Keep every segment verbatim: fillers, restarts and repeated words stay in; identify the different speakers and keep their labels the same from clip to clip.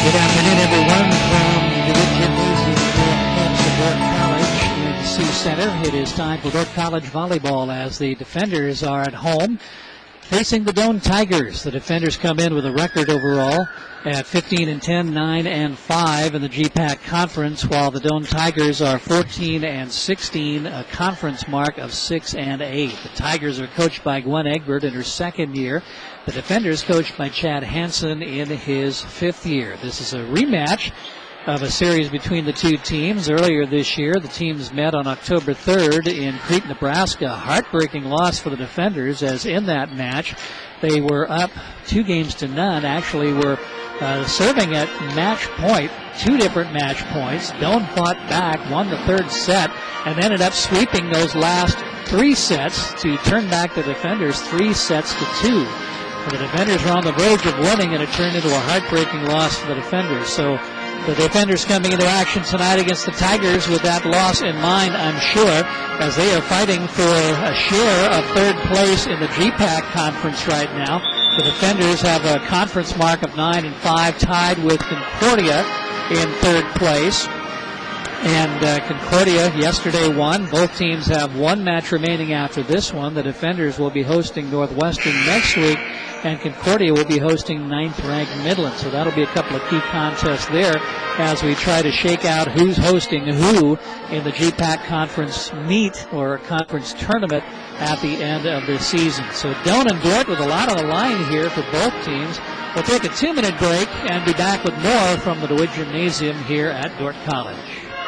Speaker 1: Good afternoon, everyone, from the DeWitt Gymnasium here on the campus of Dordt College in the Sioux Center. It is time for Dordt College volleyball as the defenders are at home facing the Doane Tigers. The defenders come in with a record overall at fifteen and ten, nine and five in the G PAC conference, while the Doane Tigers are fourteen and sixteen, a conference mark of six and eight. The Tigers are coached by Gwen Egbert in her second year. The defenders coached by Chad Hansen in his fifth year. This is a rematch of a series between the two teams. Earlier this year, the teams met on October third in Crete, Nebraska. Heartbreaking loss for the defenders, as in that match they were up two games to none. Actually were uh, serving at match point, two different match points. Doane fought back, won the third set, and ended up sweeping those last three sets to turn back the defenders three sets to two. The defenders were on the verge of winning, and it turned into a heartbreaking loss for the defenders. So the defenders coming into action tonight against the Tigers with that loss in mind, I'm sure, as they are fighting for a share of third place in the G PAC conference right now. The defenders have a conference mark of nine and five, tied with Concordia in third place. And uh, Concordia yesterday won. Both teams have one match remaining after this one. The defenders will be hosting Northwestern next week, and Concordia will be hosting ninth-ranked Midland. So that'll be a couple of key contests there as we try to shake out who's hosting who in the G PAC conference meet or conference tournament at the end of the season. So Doane and Dordt with a lot on the line here for both teams. We'll take a two-minute break and be back with more from the DeWitt Gymnasium here at Dordt College.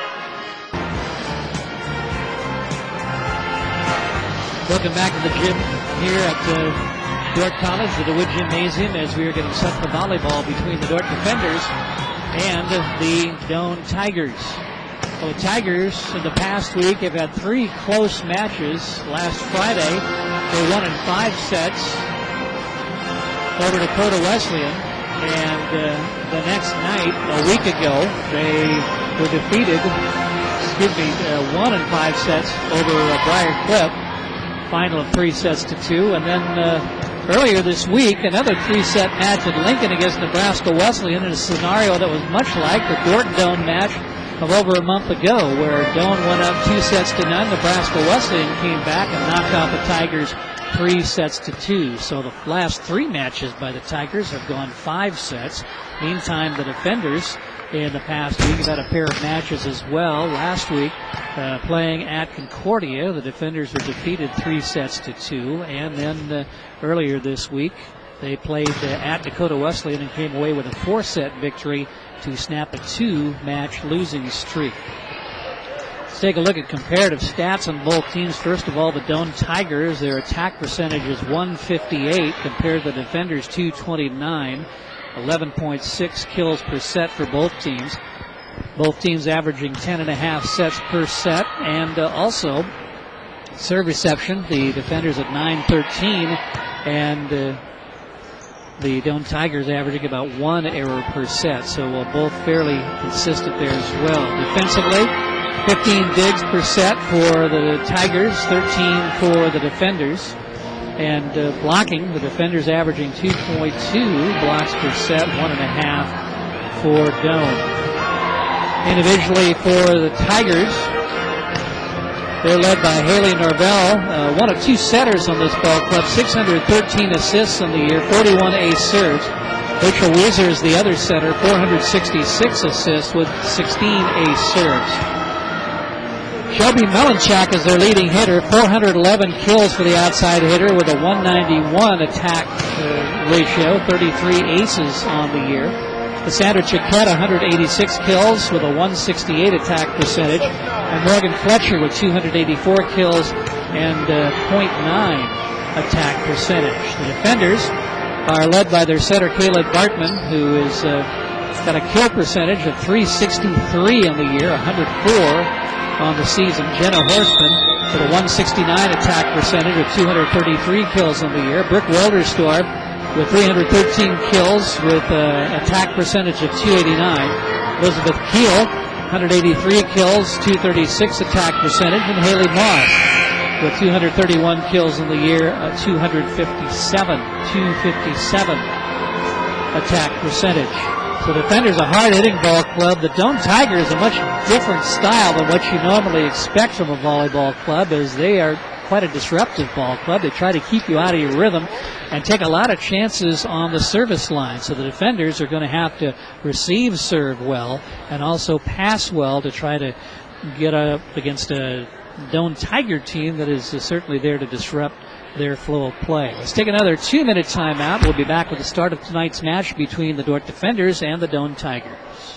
Speaker 1: Welcome back to the gym here at uh, Dordt College, the DeWitt Gymnasium, as we are getting set for volleyball between the Dordt defenders and the Doane Tigers. Well, the Tigers in the past week have had three close matches. Last Friday, they won in five sets over Dakota Wesleyan, and uh, the next night, a week ago, they were defeated, excuse me, uh, won in five sets over uh, Briar Cliff. Final of three sets to two. And then uh, earlier this week, another three-set match at Lincoln against Nebraska Wesleyan in a scenario that was much like the Dordt-Doane match of over a month ago, where Doane went up two sets to none. Nebraska Wesleyan came back and knocked out the Tigers three sets to two. So the last three matches by the Tigers have gone five sets. Meantime, the defenders in the past week have had a pair of matches as well. Last week, uh, playing at Concordia, the defenders were defeated three sets to two. And then uh, earlier this week, they played uh, at Dakota Wesleyan and came away with a four-set victory to snap a two-match losing streak. Let's take a look at comparative stats on both teams. First of all, the Doane Tigers, their attack percentage is one fifty-eight compared to the defenders two twenty-nine. eleven point six kills per set for both teams. Both teams averaging ten and a half sets per set. And uh, also, serve reception, the defenders at nine thirteen, and uh, the Doane Tigers averaging about one error per set. So uh, both fairly consistent there as well. Defensively, fifteen digs per set for the Tigers, thirteen for the defenders. And uh, blocking, the defenders averaging two point two blocks per set, one and a half for Doane. Individually for the Tigers, they're led by Haley Norvell, uh, one of two setters on this ball club, six hundred thirteen assists on the year, forty-one ace serves. Rachel Weiser is the other setter, four hundred sixty-six assists with sixteen ace serves. Shelby Melanchak is their leading hitter, four hundred eleven kills for the outside hitter with a one ninety-one attack uh, ratio, thirty-three aces on the year. Cassandra Chiquette, one hundred eighty-six kills with a one sixty-eight attack percentage. And Morgan Fletcher with two hundred eighty-four kills and uh, point nine attack percentage. The defenders are led by their setter, Caleb Bartman, who is uh, got a kill percentage of three sixty-three on the year, one hundred four on the season. Jenna Horstman with a one sixty-nine attack percentage with two hundred thirty-three kills on the year. Brooke Wilderstorff with three hundred thirteen kills with an uh, attack percentage of two eighty-nine. Elizabeth Keel, one hundred eighty-three kills, two thirty-six attack percentage. And Haley Moss with two hundred thirty-one kills in the year, uh, two fifty-seven, two fifty-seven attack percentage. So Defenders, a hard-hitting ball club. The Doane Tigers, a much different style than what you normally expect from a volleyball club, as they are quite a disruptive ball club. They try to keep you out of your rhythm and take a lot of chances on the service line. So the Defenders are going to have to receive serve well and also pass well to try to get up against a Doane Tiger team that is uh, certainly there to disrupt their flow of play. Let's take another two-minute timeout. We'll be back with the start of tonight's match between the Dordt Defenders and the Doane Tigers.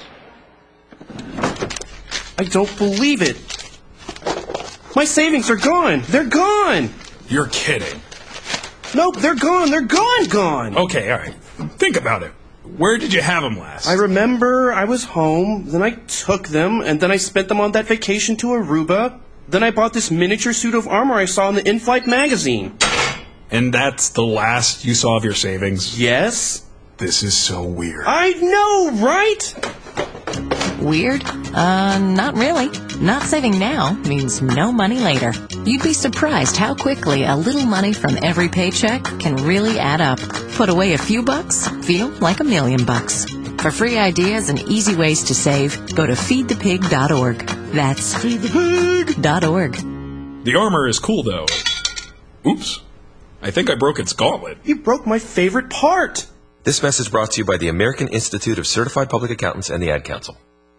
Speaker 2: I don't believe it. My savings are gone. They're gone.
Speaker 3: You're kidding.
Speaker 2: Nope, they're gone. They're gone, gone.
Speaker 3: Okay, all right. Think about it. Where did you have them last?
Speaker 2: I remember I was home, then I took them, and then I spent them on that vacation to Aruba. Then I bought this miniature suit of armor I saw in the In-Flight magazine.
Speaker 3: And that's the last you saw of your savings?
Speaker 2: Yes.
Speaker 3: This is so weird.
Speaker 2: I know, right?
Speaker 4: Weird? Uh, not really. Not saving now means no money later. You'd be surprised how quickly a little money from every paycheck can really add up. Put away a few bucks, feel like a million bucks. For free ideas and easy ways to save, go to feed the pig dot org. That's feed the pig dot org.
Speaker 3: The armor is cool, though. Oops. I think I broke its gauntlet.
Speaker 2: You broke my favorite part.
Speaker 5: This message brought to you by the American Institute of Certified Public Accountants and the Ad Council.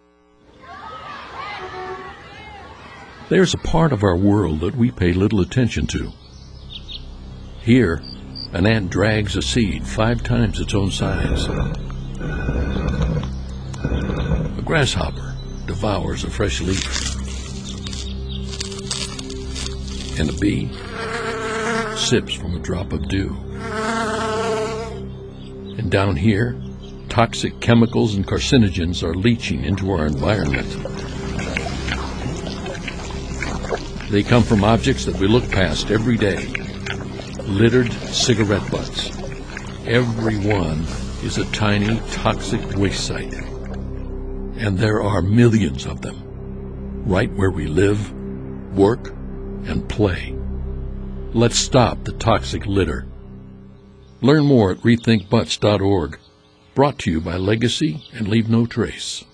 Speaker 6: There's a part of our world that we pay little attention to. Here, an ant drags a seed five times its own size. A grasshopper devours a fresh leaf. And a bee sips from a drop of dew. And down here, toxic chemicals and carcinogens are leaching into our environment. They come from objects that we look past every day. Littered cigarette butts. Every one is a tiny toxic waste site. And there are millions of them, right where we live, work, and play. Let's stop the toxic litter. Learn more at rethink butts dot org. Brought to you by Legacy and Leave No Trace.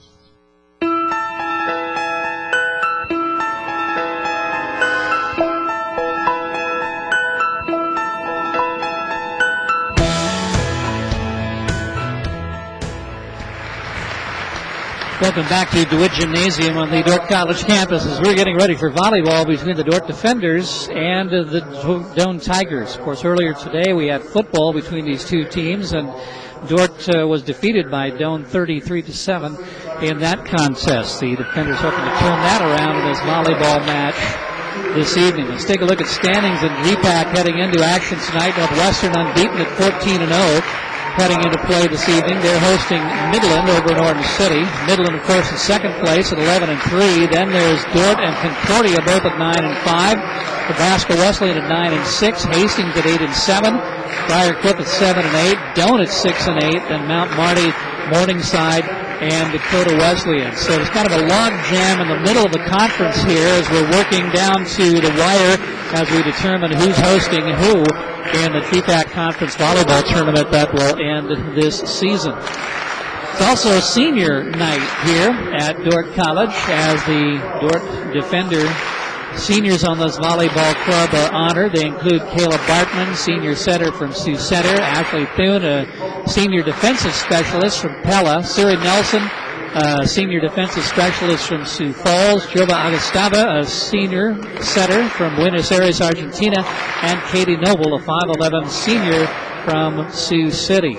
Speaker 1: Welcome back to DeWitt Gymnasium on the Dordt College campus as we're getting ready for volleyball between the Dordt Defenders and uh, the Doane Tigers. Of course, earlier today we had football between these two teams, and Dordt uh, was defeated by Doane thirty-three to seven in that contest. The Defenders hoping to turn that around in this volleyball match this evening. Let's take a look at standings in G PAC heading into action tonight. Northwestern unbeaten at fourteen and oh. Heading into play this evening. They're hosting Midland over in Orange City. Midland, of course, in second place at eleven and three. Then there's Dordt and Concordia, both at nine and five. Nebraska Wesleyan at nine and six. Hastings at eight and seven. Briarcliff at seven and eight. Doane at six and eight. Then Mount Marty, Morningside, and Dakota Wesleyan. So it's kind of a log jam in the middle of the conference here as we're working down to the wire as we determine who's hosting who in the G PAC Conference Volleyball Tournament that will end this season. It's also senior night here at Dordt College as the Dordt Defender seniors on this volleyball club are honored. They include Caleb Bartman, senior setter from Sioux Center, Ashley Thune, a senior defensive specialist from Pella, Siri Nelson, a senior defensive specialist from Sioux Falls, Jova Agustava, a senior setter from Buenos Aires, Argentina, and Katie Noble, a five eleven senior from Sioux City.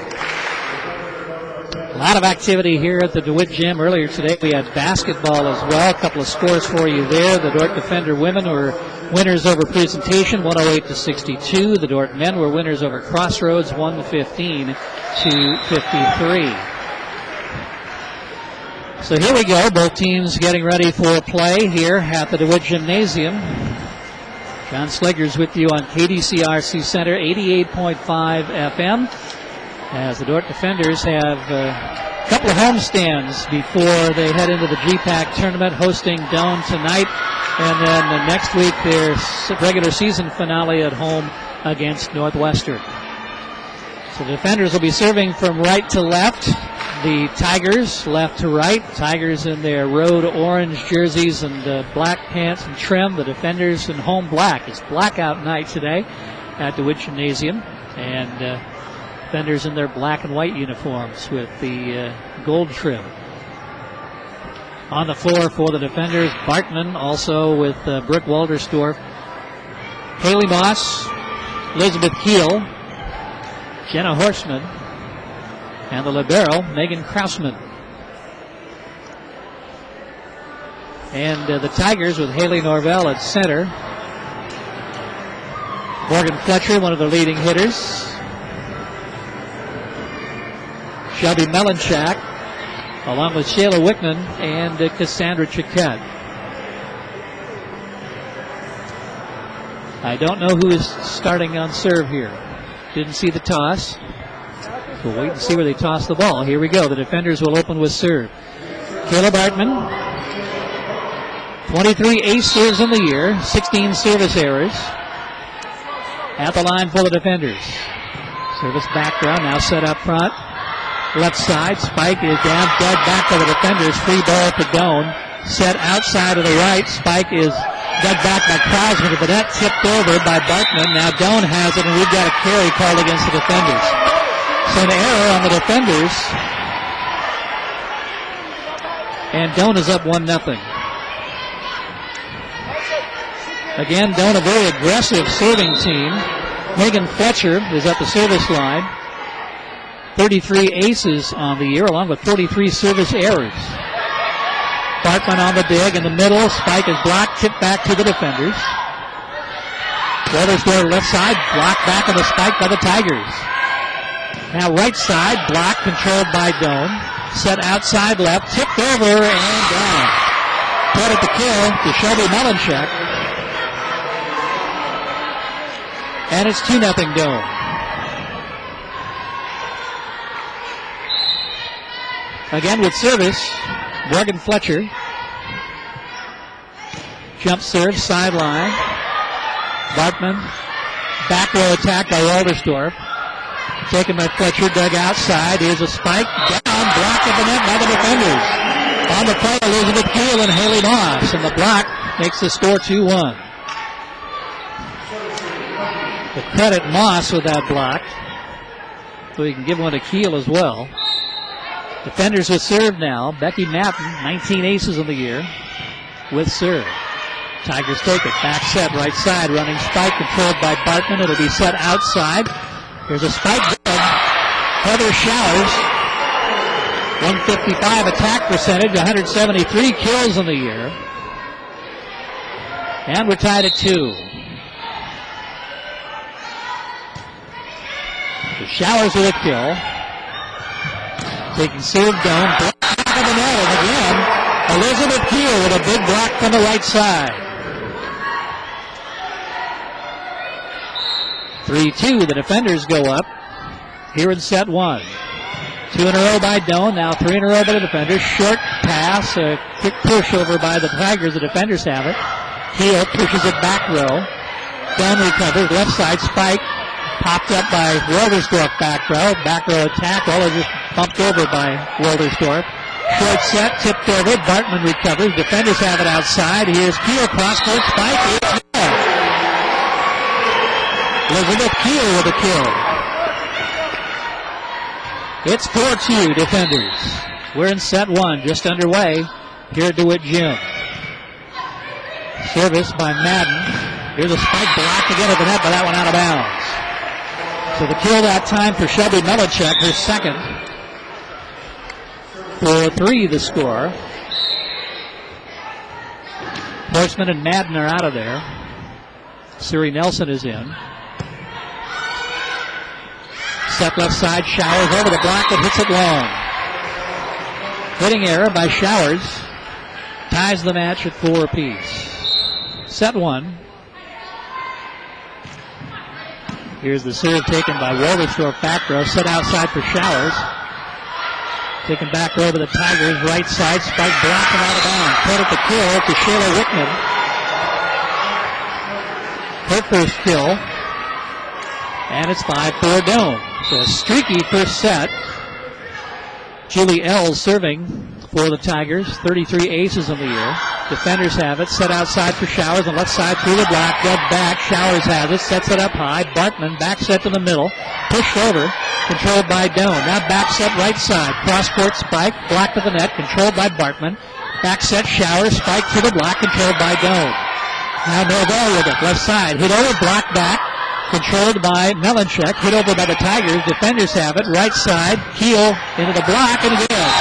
Speaker 1: A lot of activity here at the DeWitt Gym. Earlier today we had basketball as well. A couple of scores for you there. The Dordt Defender women were winners over Presentation, one oh eight to sixty-two. The Dordt men were winners over Crossroads, one fifteen to fifty-three. So here we go. Both teams getting ready for play here at the DeWitt Gymnasium. John Slegger's with you on K D C R Sioux Center, eighty-eight point five F M. As the Dordt Defenders have a couple of homestands before they head into the G PAC tournament, hosting Doane tonight, and then the next week their regular season finale at home against Northwestern. So the Defenders will be serving from right to left. the Tigers left to right. Tigers in their road orange jerseys and uh, black pants and trim. The Defenders in home black. It's blackout night today at DeWitt Gymnasium. And uh, Defenders in their black and white uniforms with the uh, gold trim. On the floor for the Defenders, Bartman, also with uh, Brooke Walderstorff, Haley Moss, Elizabeth Keel, Jenna Horseman, and the libero, Megan Krausman. And uh, the Tigers with Haley Norvell at center. Morgan Fletcher, one of the leading hitters. Shelby Melanchak, along with Shayla Wickman and uh, Cassandra Chiquette. I don't know who is starting on serve here. Didn't see the toss. We'll wait and see where they toss the ball. Here we go. The Defenders will open with serve. Kayla Bartman, twenty-three ace serves in the year, sixteen service errors. At the line for the Defenders. Service background, now set up front. Left side, Spike is down, dead back to the Defenders. Free ball to Doan. Set outside of the right. Spike is dead back by Krausman, but that tipped over by Bartman. Now Doan has it, and we've got a carry called against the Defenders. So an error on the Defenders. And Doan is up one nothing. Again, Doan a very aggressive serving team. Megan Fletcher is at the service line. thirty-three aces on the year, along with forty-three service errors. Bartman on the dig in the middle. Spike is blocked, tipped back to the Defenders. Walderstorff left side, blocked back on the spike by the Tigers. Now right side, blocked, controlled by Doan. Set outside left, tipped over and down. Credit the kill to Shelby Melanchak. And it's two nothing Doan. Again with service, Morgan Fletcher. Jump serve, sideline. Bartman, back row attack by Walderstorff. Taken by Fletcher, dug outside. Here's a spike, down, blocked at the net by the Defenders. On the play, Elizabeth Keel and Haley Moss. And the block makes the score two one. To credit Moss with that block. So he can give one to Keel as well. Defenders with serve now. Becky Matten, nineteen aces in the year, with serve. Tigers take it. Back set, right side, running spike, controlled by Bartman. It'll be set outside. There's a spike. Heather Showers, one fifty-five attack percentage, one seventy-three kills in the year. And we're tied at two. The Showers with a kill. Taking serve down, block back of the net, and again, Elizabeth Keel with a big block from the right side. three two, the Defenders go up here in set one. Two in a row by Doan, now three in a row by the Defenders. Short pass, a quick push over by the Tigers, the Defenders have it. Keel pushes it back row. Doan recovers, left side spike. Popped up by Walderstorff back row. Back row attack. Well, it just bumped over by Walderstorff. Short set, tipped over. Bartman recovers. Defenders have it outside. Here's Keel cross court spike. It's there. Elizabeth Keel with a kill. It's four two Defenders. We're in set one, just underway here at DeWitt Gym. Service by Madden. Here's a spike blocked again at the net, but that one out of bounds. So the kill that time for Shelby Melanchak, her second. four three the score. Horseman and Madden are out of there. Siri Nelson is in. Step left side, Showers over the block that hits it long. Hitting error by Showers. Ties the match at four apiece. Set one. Here's the serve taken by Walderstorff back row. Set outside for Showers. Taken back over the Tigers. Right side. Spike blocked and out of bounds. Credit the kill to Shayla Wickman. Her first kill. And it's five four Doan. So a streaky first set Julie Ells serving for the Tigers. thirty-three aces in the year. Defenders have it. Set outside for Showers on left side through the block. Dug back. Showers has it. Sets it up high. Bartman back set to the middle. Pushed over. Controlled by Doan. Now back set right side. Cross court spike. Block to the net. Controlled by Bartman. Back set Showers. Spike to the block. Controlled by Doan. Now Norvell with it. Left side. Hit over. Block back. Controlled by Melanchek. Hit over by the Tigers. Defenders have it. Right side. Keel into the block and good.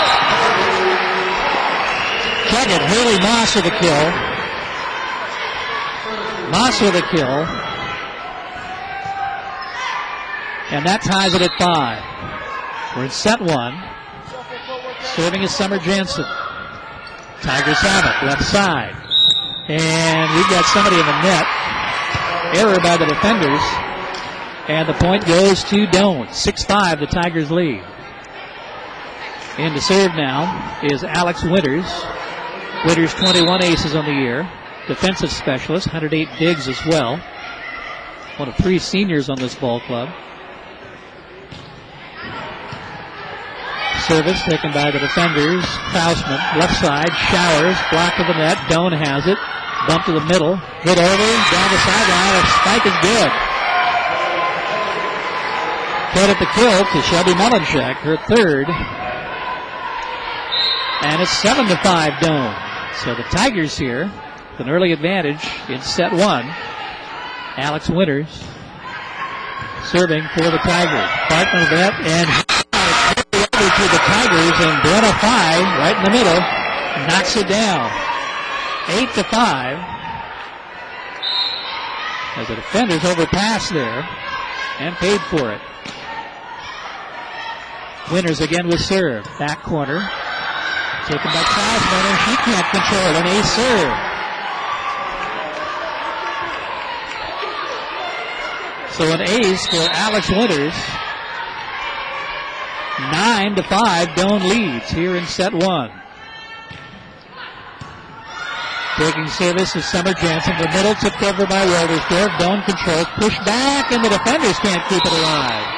Speaker 1: Check it. Haley Moss with a kill. Moss with a kill. And that ties it at five. We're in set one. Serving is Summer Jansen. Tigers have it. Left side. And we've got somebody in the net. Error by the defenders. And the point goes to Doan. six five, the Tigers lead. In to serve now is Alex Winters. Winters, twenty-one aces on the year. Defensive specialist, one hundred eight digs as well. One of three seniors on this ball club. Service taken by the defenders. Faustman, left side, Showers, block to the net. Doan has it. Bump to the middle. Hit over, down the sideline. A spike is good. Credit the kill to Shelby Melanchek, her third. And it's seven to five Doan. So the Tigers here with an early advantage in set one. Alex Winters serving for the Tigers. Bartman with it, and over to the Tigers, and Brenna Fye right in the middle knocks it down. Eight to five. As the defenders overpassed there and paid for it. Winters again with serve. Back corner. Taken by Faustman, and she can't control it. An ace serve. So an ace for Alex Winters. Nine to five, Doan leads here in set one. Taking service is Summer Jansen. The middle tipped over by Waltersdorf. Doan controls. Pushed back, and the defenders can't keep it alive.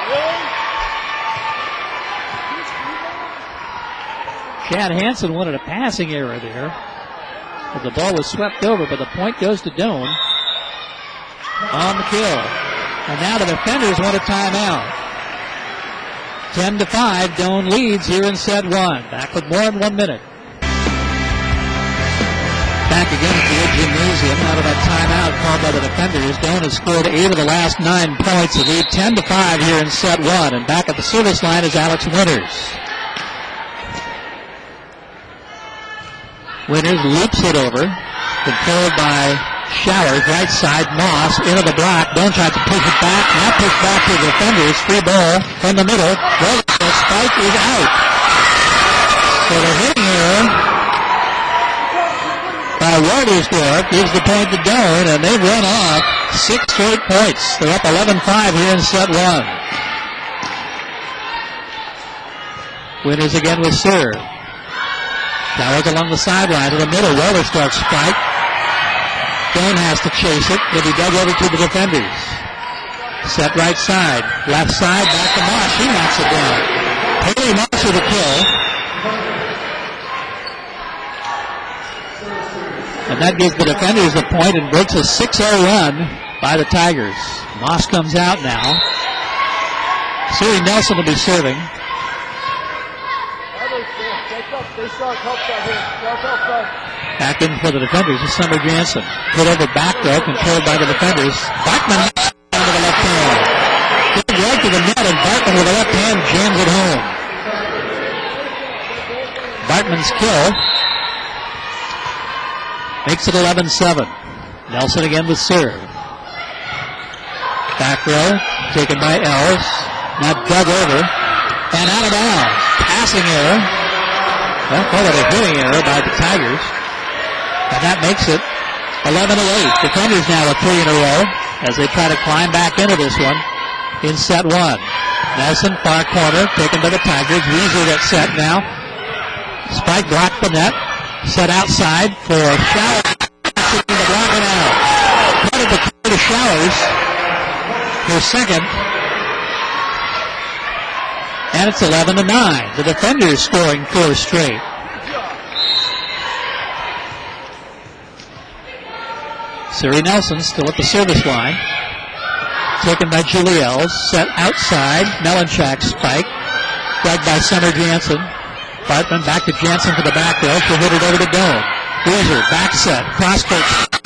Speaker 1: Chad Hansen wanted a passing error there. But the ball was swept over, but the point goes to Doan on the kill. And now the defenders want a timeout. ten to five, Doan leads here in set one. Back with more in one minute. Back again at the Wood Gymnasium out of that timeout called by the defenders. Doan has scored eight of the last nine points. The lead ten to five here in set one. And back at the service line is Alex Winters. Winters loops it over. Controlled by Showers. Right side, Moss into the block. Doan tries to push it back. Now push back to the defenders. Free ball from the middle. Well, the spike is out. So the hitting error by Waltersdorf gives the point to Doan, and they've run off six straight points. They're up eleven five here in set one. Winters again with serve. Showers along the sideline to the middle. Waltersdorf spike. Doan has to chase it. He'll be dug over to the defenders. Set right side. Left side, back to Moss. She knocks it down. Haley Moss with a kill. And that gives the defenders the point and breaks a six oh run by the Tigers. Moss comes out now. Siri Nelson will be serving. Back in for the defenders is Summer Jansen. Put over back row, controlled by the defenders. Bartman down to the left hand. Goes right to the net, and Bartman with the left hand jams it home. Bartman's kill makes it eleven seven. Nelson again with serve. Back row, taken by Ells. Now dug over, and out of bounds. Passing error. Well, call it a hitting error by the Tigers. And that makes it eleven to eight. Defenders now with three in a row as they try to climb back into this one in set one. Nelson, far corner, taken by the Tigers. Weezer gets set now. Spike blocked the net. Set outside for Showers. The block and out. Credit the kill to Showers. Her second. And it's eleven to nine. The defenders scoring four straight. Siri Nelson still at the service line. Taken by Julie Els. Set outside. Melanchak spike. Dragged by Summer Jansen. Bartman back to Jansen for the back row. She'll hit it over to Doan. Weezer, back set. Cross court.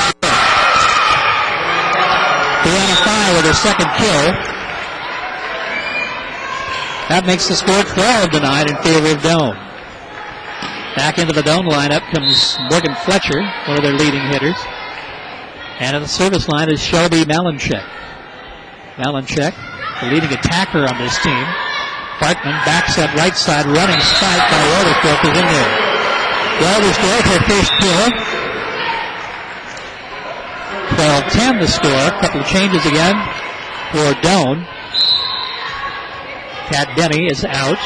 Speaker 1: Brianna Fye with her second kill. That makes the score twelve to nine in favor of Doan. Back into the Doan lineup comes Morgan Fletcher, one of their leading hitters. And at the service line is Shelby Melanchak. Melanchak, the leading attacker on this team. Bartman backs up right side, running spike by Waldersdorf is in there. Waldersdorf, her first kill. twelve ten the score. A couple of changes again for Doan. Kat Denny is out.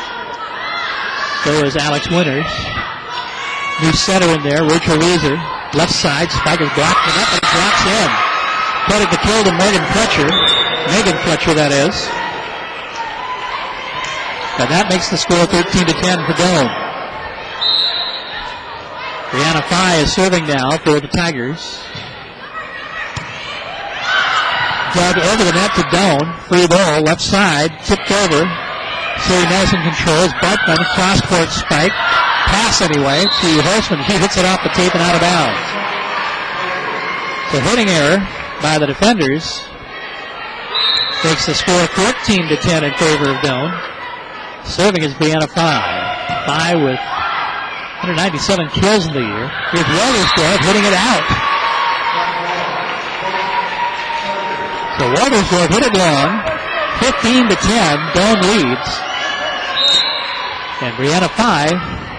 Speaker 1: So is Alex Winters. New setter in there, Rachel Weezer. Left side, spike is blocked and up and it drops in. Credit the kill to Morgan Fletcher. Megan Fletcher, that is. And that makes the score thirteen to ten for Doan. Brianna Fye is serving now for the Tigers. Dug over the net to Doan. Free ball, left side, tipped over. Siri Nelson controls. Bartman, cross court spike. Pass anyway to Holtzman. He hits it off the tape and out of bounds. So hitting error by the defenders makes the score fourteen to ten in favor of Doan. Serving is Brianna Fye. Fye with one hundred ninety-seven kills in the year. Here's Waldersdorf hitting it out. So Waldersdorf hit it long. fifteen to ten, Doan leads. And Brianna Fye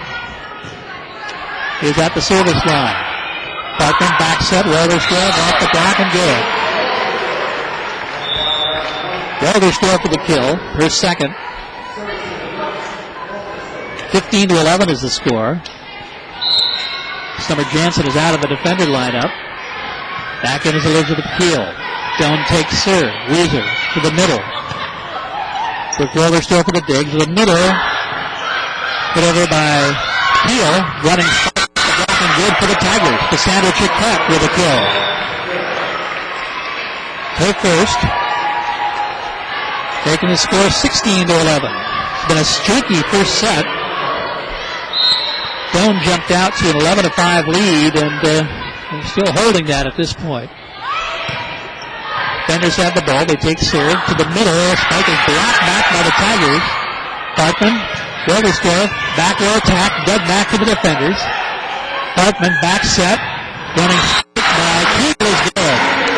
Speaker 1: is at the service line. Bartman back set, Waldersdorf off the block and good. Waldersdorf for the kill, her second. fifteen to eleven is the score. Summer Jansen is out of the defender lineup. Back in is Elizabeth Keel. Doan takes serve. Weezer to the middle. With Waldersdorf for the dig to the middle. Put over by Keel. Running blocking good for the Tigers. Cassandra Chiquette with a kill. Her first. Taking the score sixteen to eleven. It's been a streaky first set. Doan jumped out to an eleven to five lead, and uh, they're still holding that at this point. Defenders have the ball. They take serve to the middle. Spike is blocked back by the Tigers. Bartman, Waldersdorf, back row attack, dug back to the defenders. Bartman back set, running by Keel is good.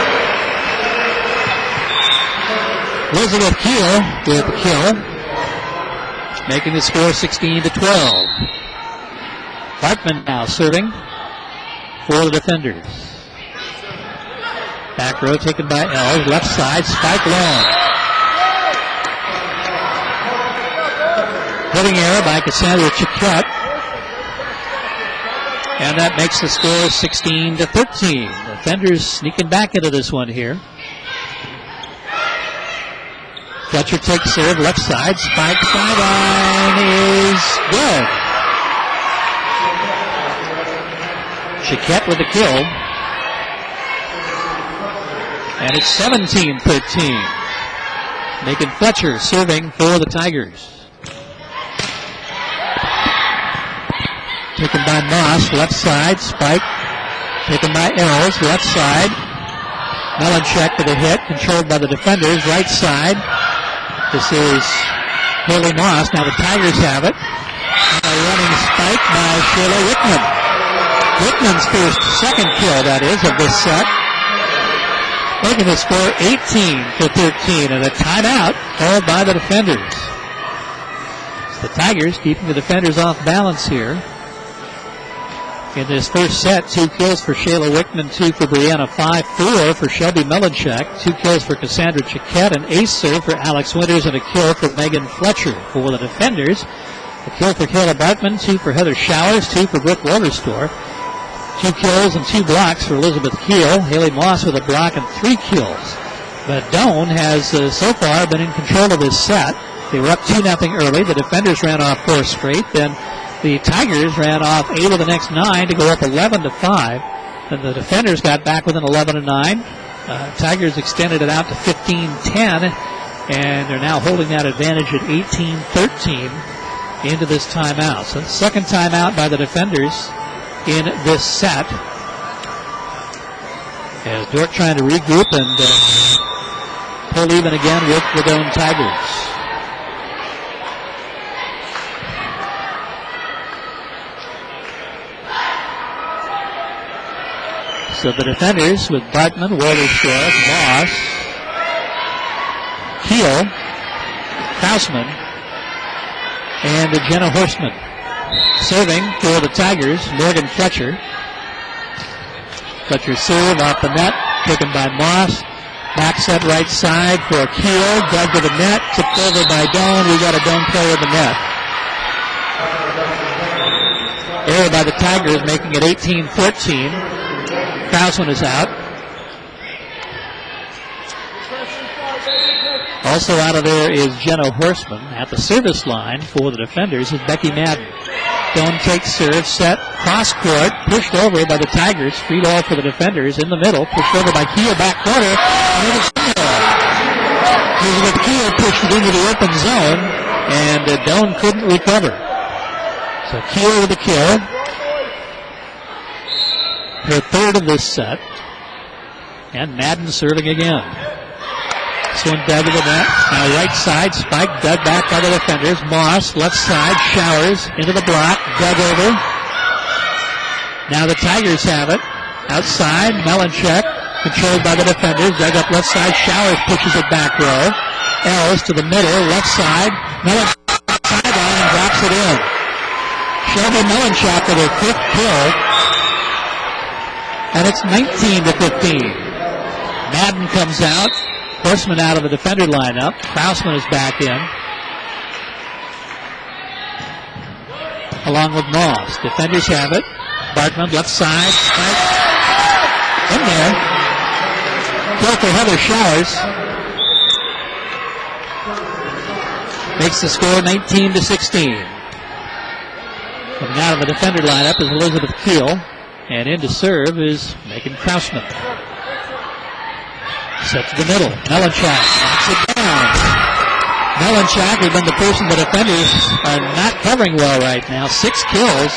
Speaker 1: Elizabeth Keel with the kill, making the score sixteen to twelve. Bartman now serving for the defenders. Back row taken by Els. Left side, spike long. Hitting error by Cassandra Chiquette. And that makes the score sixteen to thirteen. The defenders sneaking back into this one here. Fletcher takes serve. Left side, spike sideline is good. Chiquette with the kill. And it's seventeen thirteen. Megan Fletcher serving for the Tigers. Taken by Moss, left side, spike. Taken by Els, left side. Melanchak for the hit, controlled by the defenders, right side. This is Haley Moss. Now the Tigers have it. And a running spike by Shayla Wickman. Wickman's first, second kill, that is, of this set. Making the score eighteen to thirteen, and a timeout called by the defenders. The Tigers keeping the defenders off balance here. In this first set, two kills for Shayla Wickman, two for Brianna Fye, four for Shelby Melanchak, two kills for Cassandra Chiquette, an ace serve for Alex Winters, and a kill for Megan Fletcher. For the defenders, a kill for Kayla Bartman, two for Heather Showers, two for Brooke Waldersdorf. Two kills and two blocks for Elizabeth Keel. Haley Moss with a block and three kills. But Doan has uh, so far been in control of this set. They were up two nothing early. The defenders ran off four straight. Then the Tigers ran off eight of the next nine to go up eleven to five. Then the defenders got back within eleven to nine. Uh, Tigers extended it out to fifteen ten, and they're now holding that advantage at eighteen thirteen into this timeout. So the second timeout by the defenders in this set. As Dordt trying to regroup and uh, pull even again with the Doane Tigers. So the defenders with Bartman, Walderstorff, Moss, Keel, Krausman, and Jenna Horstman. Serving for the Tigers, Morgan Fletcher. Fletcher serve off the net, taken by Moss. Back set right side for Keel, dug to the net, tipped over by Doane. We got a Doane player in the net. Error by the Tigers, making it eighteen fourteen. Krausman is out. Also out of there is Jenna Horstman. At the service line for the defenders is Becky Madden. Doane takes serve, set, cross court, pushed over by the Tigers. Free ball for the defenders in the middle, pushed over by Keel, back corner. Elizabeth Keel pushed it into the open zone, and uh, Doane couldn't recover. So Keel with the kill. Her third of this set. And Madden serving again. This one dug to the net. Now right side, spike, dug back by the defenders. Moss, left side, Showers into the block, dug over. Now the Tigers have it. Outside, Melanchek, controlled by the defenders, dug up left side. Showers pushes it back row. Ells to the middle, left side. Melanchek sideline and drops it in. Shelby Melanchek with her fifth kill. And it's nineteen to fifteen. Madden comes out. Horstman out of the defender lineup. Krausman is back in. Along with Moss. Defenders have it. Bartman left side. Spike. In there. Kill for Heather Showers. Makes the score nineteen to sixteen. Coming out of the defender lineup is Elizabeth Keel. And in to serve is Megan Krausman. Set to the middle. Melanchak knocks it down. Melanchak has been the person the defenders are not covering well right now. Six kills.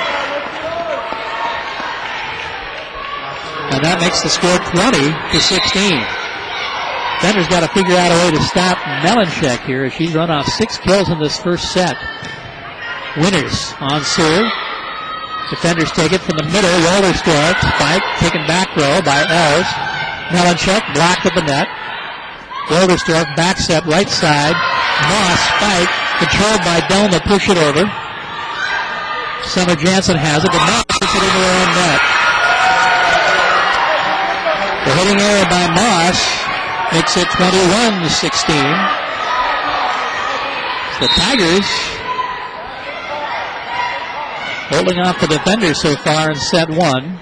Speaker 1: And that makes the score twenty to sixteen. Defenders got to figure out a way to stop Melanchak here as she's run off six kills in this first set. Winners on serve. Defenders take it from the middle. Walderstorff, spike, taken back row by Ells. Melanchek blocked at the net. Walderstorff back set right side. Moss, spike, controlled by Doane to push it over. Summer Jansen has it, but Moss puts it into her own net. The hitting error by Moss makes it twenty-one to sixteen. The Tigers holding off the defenders so far in set one.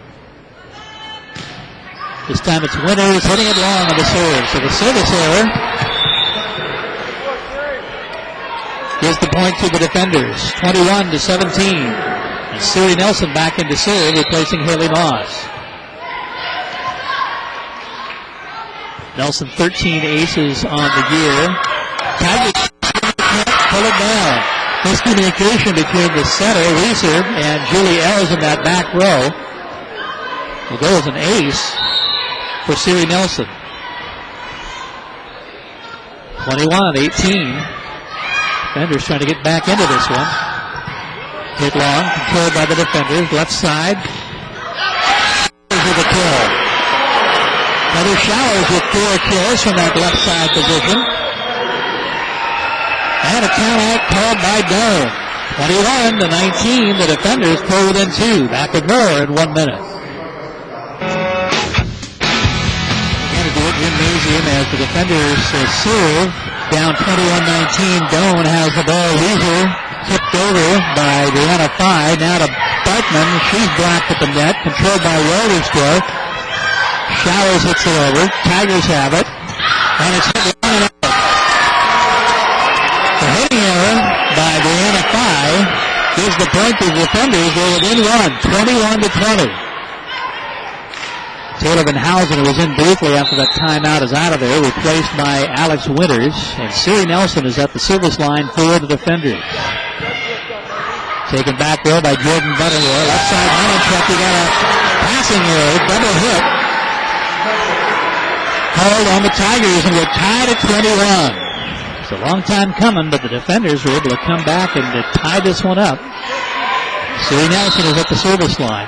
Speaker 1: This time it's Winters hitting it long on the serve. So the service error gives the point to the defenders. twenty-one to seventeen. And Siri Nelson back into serve, replacing Haley Moss. Nelson thirteen aces on the year. Tigers can't pull it down. Miscommunication between the center, Weiser, and Julie Ells in that back row. Will go as an ace for Siri Nelson. twenty-one eighteen. Defenders trying to get back into this one. Hit long, controlled by the defenders. Left side. With a kill. Heather Showers with four kills from that left side position. And a timeout called by Doane. twenty-one to nineteen. The defenders pull within two. Back with more in one minute. Again, at the gymnasium as the defenders uh, serve. Down twenty-one nineteen. Doane has the ball. Weezer tipped over by Brianna Fye. Now to Bartman. She's blocked at the net. Controlled by Walderstorff. Showers hits it over. Tigers have it. And it's hit long and out. gives the point to the defenders. They're within one, twenty-one to twenty. Taylor Van Housen, who was in briefly after that timeout, is out of there, replaced by Alex Winters. And Siri Nelson is at the service line for the defenders. Taken back there by Jordan Buttermore. Left side Melanchuk, he got a passing error, double hit. Called on the Tigers, and we're tied at twenty-one. It's a long time coming, but the defenders were able to come back and to tie this one up. Siri Nelson is at the service line.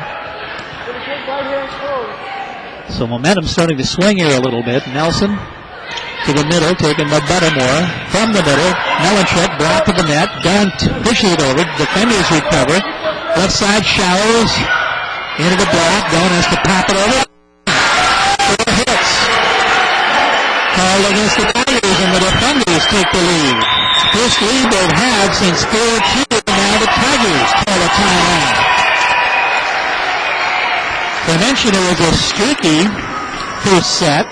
Speaker 1: So momentum starting to swing here a little bit. Nelson to the middle, taken by Buttermore. From the middle, Melanchuk brought to the net. Down pushes it over. Defenders recover. Left side Showers into the block. Doan has to pop it over. Four hits. Called against the Tigers, and the defenders take the lead. First lead they've had since four two. Now the Tigers call a timeout. I mentioned it was a streaky first set.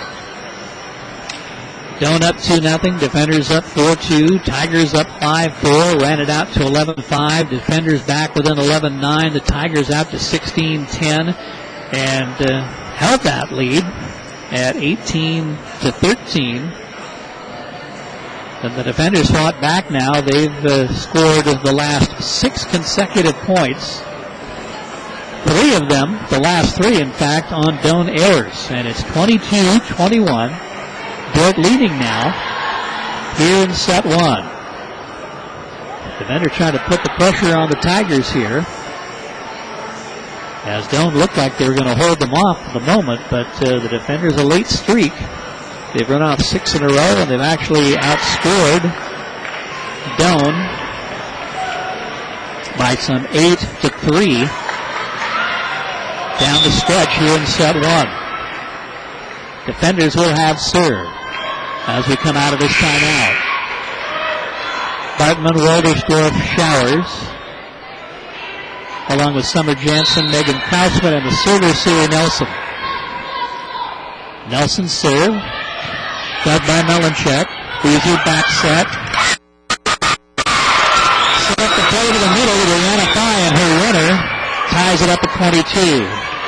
Speaker 1: Doan up two nothing. Defenders up four two. Tigers up five four. Ran it out to eleven five. Defenders back within eleven nine. The Tigers out to sixteen ten. And uh, held that lead at eighteen to thirteen. And the defenders fought back now. They've uh, scored the last six consecutive points. Three of them, the last three, in fact, on Doan errors. And it's twenty-two twenty-one. Dordt leading now here in set one. Defender trying to put the pressure on the Tigers here, as Doan looked like they were going to hold them off for the moment, but uh, the defenders a late streak. They've run off six in a row, and they've actually outscored Doan by some eight to three. Down the stretch here in set one. Defenders will have serve as we come out of this timeout. Bartman, Walderstorff, Showers, along with Summer Jansen, Megan Krausman, and the server, Siri Nelson. Nelson serve. Dug by Melanchuk. Easy back set. Set up the play to the middle with Rihanna Fye, and her winner ties it up at twenty-two.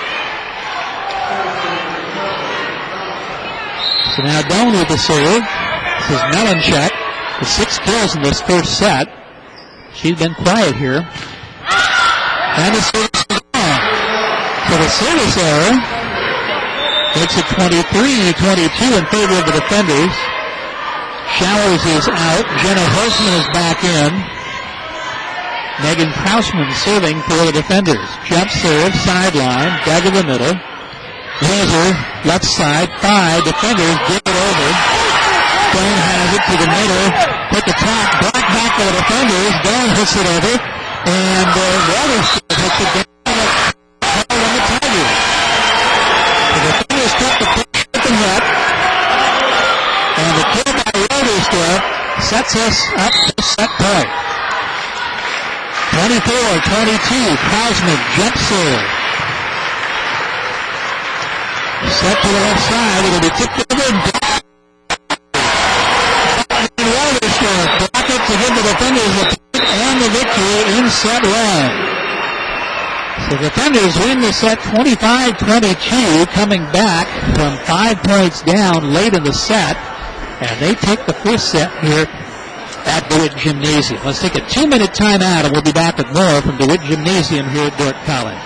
Speaker 1: So now Doan with the serve. This is Melanchuk with six kills in this first set. She's been quiet here. And the service is gone. So the service error makes it twenty-three twenty-two in favor of the defenders. Showers is out. Jenna Horstman is back in. Megan Krausman serving for the defenders. Jump serve, sideline, dug in the middle. Laser, left side, five. Defenders give it over. Doan has it to the middle. Put the top, block back to the defenders. Doan hits it over. And uh, Walderstorff hits it down. Called on the Tigers. The defenders kept the push at the net. And the kill by Walderstorff sets us up to set point. twenty-four twenty-two. Krausman jump serve. Set to the left side. It'll be tipped over and blocked. And Walderstorff block it to give the defenders the point and the victory in set one. So the defenders win the set twenty-five twenty-two, coming back from five points down late in the set. And they take the first set here at DeWitt Gymnasium. Let's take a two-minute timeout, and we'll be back with more from DeWitt Gymnasium here at Dordt College.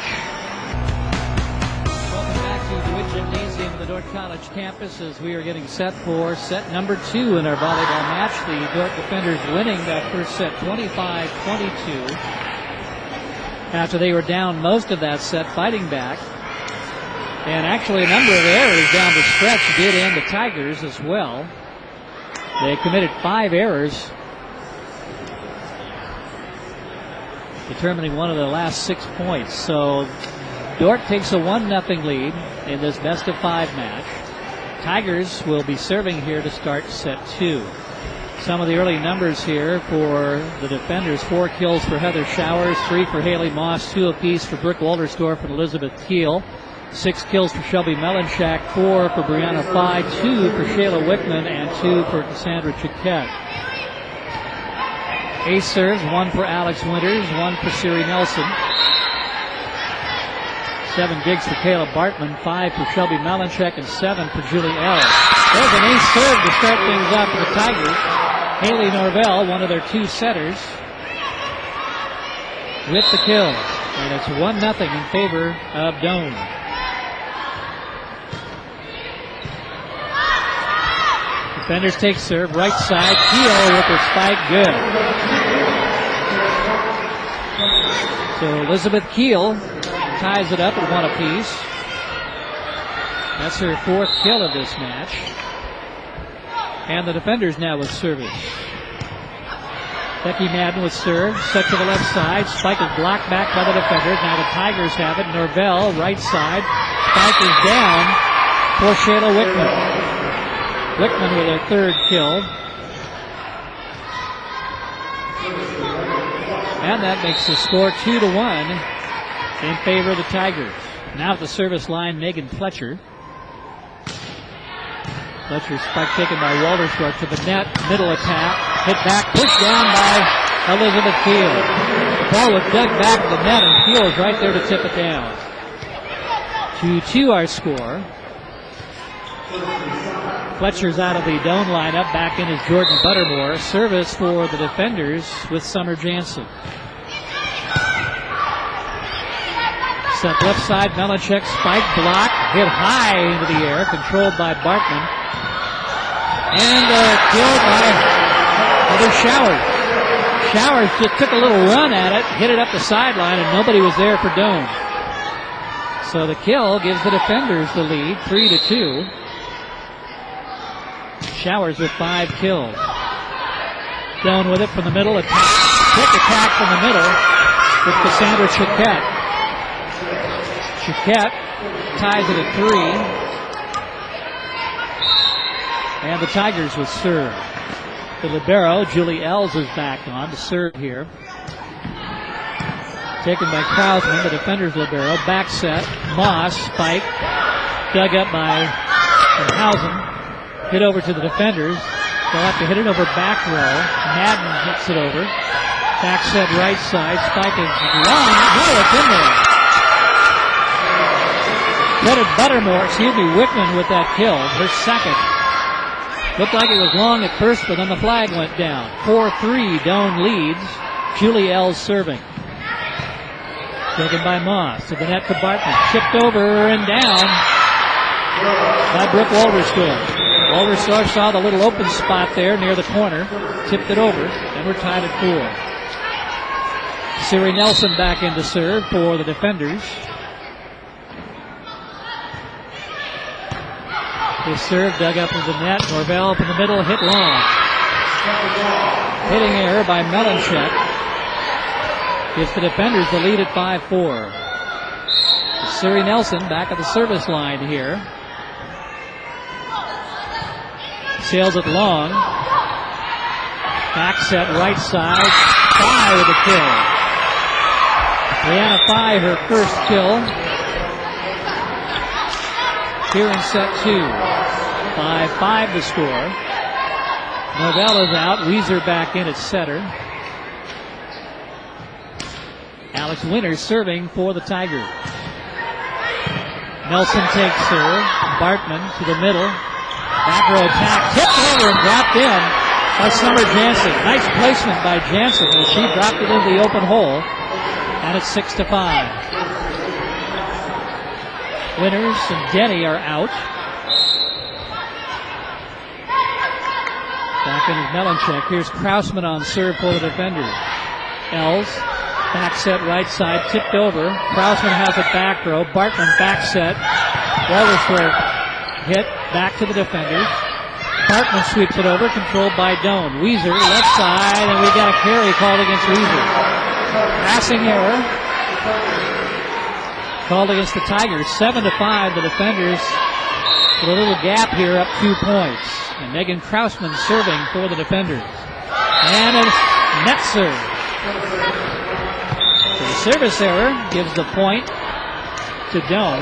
Speaker 1: College campus as we are getting set for set number two in our volleyball match. The Dordt defenders winning that first set twenty-five twenty-two after they were down most of that set, fighting back. And actually a number of errors down the stretch did end the Tigers as well. They committed five errors, determining one of the last six points. So Dordt takes a one nothing lead in this best of five match. Tigers will be serving here to start set two. Some of the early numbers here for the defenders: four kills for Heather Showers, three for Haley Moss, two apiece for Brooke Walderstorff and Elizabeth Keel, six kills for Shelby Melanchuk, four for Brianna Fye, two for Shayla Wickman, and two for Cassandra Chiquette. Ace serves, one for Alex Winters, one for Siri Nelson. Seven digs for Caleb Bartman, five for Shelby Malinchek, and seven for Julie Ellis. There's an ace serve to start things off for the Tigers. Haley Norvell, one of their two setters, with the kill. And it's one nothing in favor of Doane. Defenders take serve, right side, Keel with her spike, good. So Elizabeth Keel ties it up at one apiece. That's her fourth kill of this match. And the defenders now with service. Becky Madden with serve, set to the left side. Spike is blocked back by the defenders. Now the Tigers have it. Norvell, right side. Spike is down for Shayla Wickman. Wickman with her third kill. And that makes the score two to one in favor of the Tigers. Now at the service line, Megan Fletcher. Fletcher spike taken by Walderstorff to the net. Middle attack. Hit back, pushed down by Elizabeth Keel. The ball was dug back to the net, and Keel is right there to tip it down. two two our score. Fletcher's out of the Doane lineup. Back in is Jordan Buttermore. Service for the defenders with Summer Jansen. Set left side, Malinchek spike block. Hit high into the air, controlled by Bartman. And uh, killed by Heather Showers. Showers just took a little run at it, hit it up the sideline, and nobody was there for Doane. So the kill gives the defenders the lead, three to two. Showers with five kills. Doane with it from the middle. Attack, quick attack from the middle with Cassandra Chiquette. Chiquette ties it at three. And the Tigers will serve. The libero, Julie Ells, is back on to serve here. Taken by Krausman, the defender's libero. Back set. Moss, spike. Dug up by Hausen. Hit over to the defenders. They'll have to hit it over back row. Madden hits it over. Back set right side. Spike is long. Oh, it's in there. Credit Buttermore, excuse me, Wickman with that kill. Her second. Looked like it was long at first, but then the flag went down. four three, Doane leads. Julie Ells serving. Taken by Moss to the net to Bartman. Chipped over and down by Brooke Walderstorff. Walderstorff saw the little open spot there near the corner, tipped it over, and we're tied at four. Siri Nelson back in to serve for the defenders. His serve dug up into the net. Norvell from the middle, hit long. Hitting error by Malinchek. Gives the defenders the lead at five four. Siri Nelson back at the service line here. Sails it long. Back set right side. Fye with a kill. Brianna Fye, her first kill. Here in set two. five five to score. Novella's out. Weezer back in at setter. Alex Winters serving for the Tigers. Nelson takes serve. Bartman to the middle. Back row attack. Tipped over and dropped in by Summer Jansen. Nice placement by Jansen as she dropped it into the open hole. And it's six to five. Winters and Denny are out. Back in is Malinchek. Here's Krausman on serve for the defenders. Ells, back set right side, tipped over. Krausman has it back row. Bartman back set. Walderstorff hit back to the defenders. Bartman sweeps it over, controlled by Doane. Weezer left side, and we got a carry called against Weezer. Passing error called against the Tigers. Seven to five. The defenders with a little gap here, up two points. And Megan Krausman serving for the defenders. And a net serve. So the service error gives the point to Doane.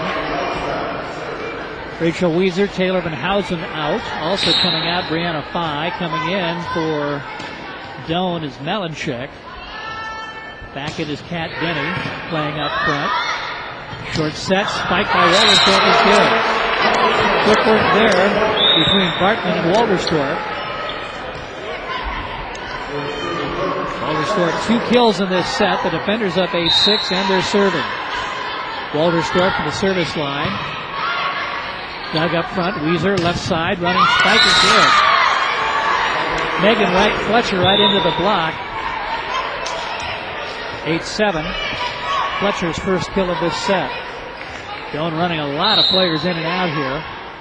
Speaker 1: Rachel Weezer, Taylor Van Housen out. Also coming out, Brianna Fye. Coming in for Doan is Melanchek. Back it is Kat Denny playing up front. Short set, spiked by Walterstorp is good. Quick work there between Bartman and Walterstorp. Walterstorp two kills in this set. The defenders up eight six and they're serving. Walterstorp from the service line. Dug up front. Weezer left side running spike is good. Megan Wright Fletcher right into the block. eight seven. Fletcher's first kill of this set. Doan running a lot of players in and out here.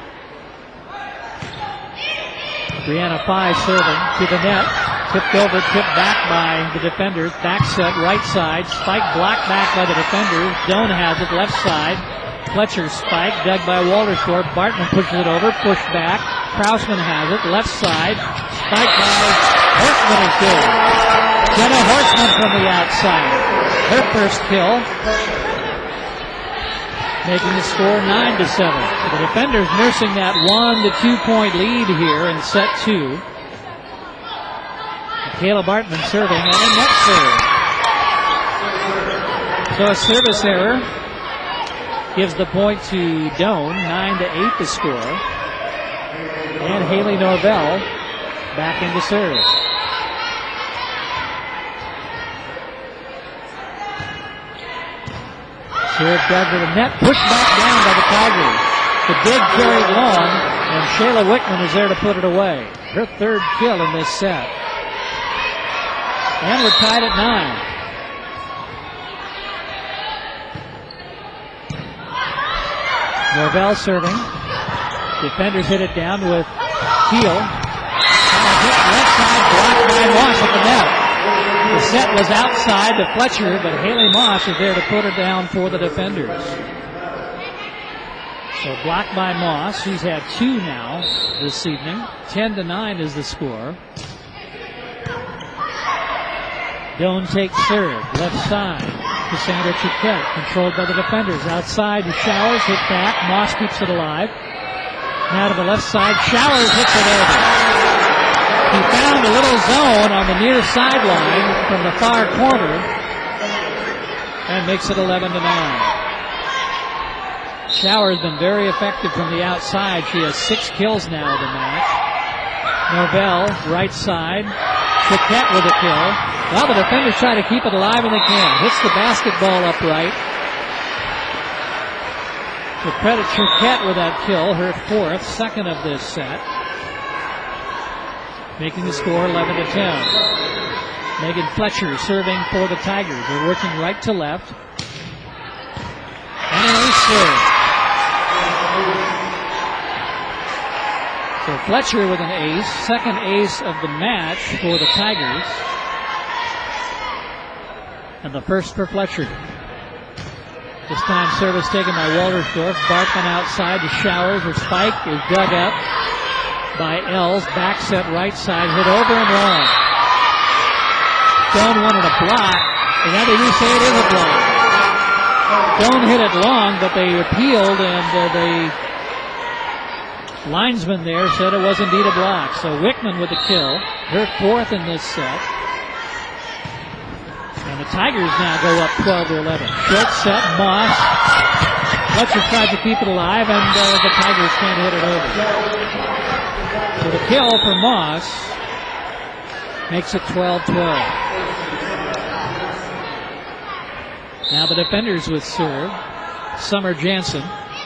Speaker 1: Brianna Fye serving to the net. Tipped over, tipped back by the defenders. Back set, right side. Spike blocked back by the defenders. Doan has it, left side. Fletcher spike, dug by Walterstorp. Bartman pushes it over, pushed back. Krausman has it, left side. Spike by Horstman is good. Jenna Horstman from the outside. Her first kill. Making the score nine to seven. The defenders nursing that one to two point lead here in set two. Kayla Bartman serving and a net serve. So a service error gives the point to Doan, nine to eight the score. And Haley Norvell back into serve. Serve dug to the net, pushed back down by the Tigers. The big carried long, and Shayla Wickman is there to put it away. Her third kill in this set. And we're tied at nine. Norvell serving. Defenders hit it down with Keel. Hit left side, blocked by Moss at the net. The set was outside to Fletcher, but Haley Moss is there to put it down for the defenders. So blocked by Moss. She's had two now this evening. ten to nine is the score. Doan takes serve, left side. Cassandra Chiquette, controlled by the defenders. Outside to Showers, hit back. Moss keeps it alive. Now to the left side, Showers hits it over. He found a little zone on the near sideline from the far corner and makes it eleven to nine. Showers been very effective from the outside. She has six kills now in the match. Norvell, right side. Chiquette with a kill. Well, the defenders try to keep it alive and they can. Hits the basketball upright. To credit Chiquette with that kill, her fourth, second of this set. Making the score eleven to ten. Megan Fletcher serving for the Tigers. They're working right to left. And an ace serve. So Fletcher with an ace, second ace of the match for the Tigers. And the first for Fletcher. This time service taken by Walterstorp. Bartman outside to Showers. Her spike is dug up by Els. Back set right side. Hit over and long. Doan wanted a block. And now they do say it is a block. Doan hit it long, but they appealed and uh, the linesman there said it was indeed a block. So Wickman with the kill. Her fourth in this set. And the Tigers now go up twelve to eleven. Short set, Moss. Fletcher tries to keep it alive, and uh, the Tigers can't hit it over. So the kill for Moss makes it twelve twelve. Now the defenders with serve. Summer Jansen.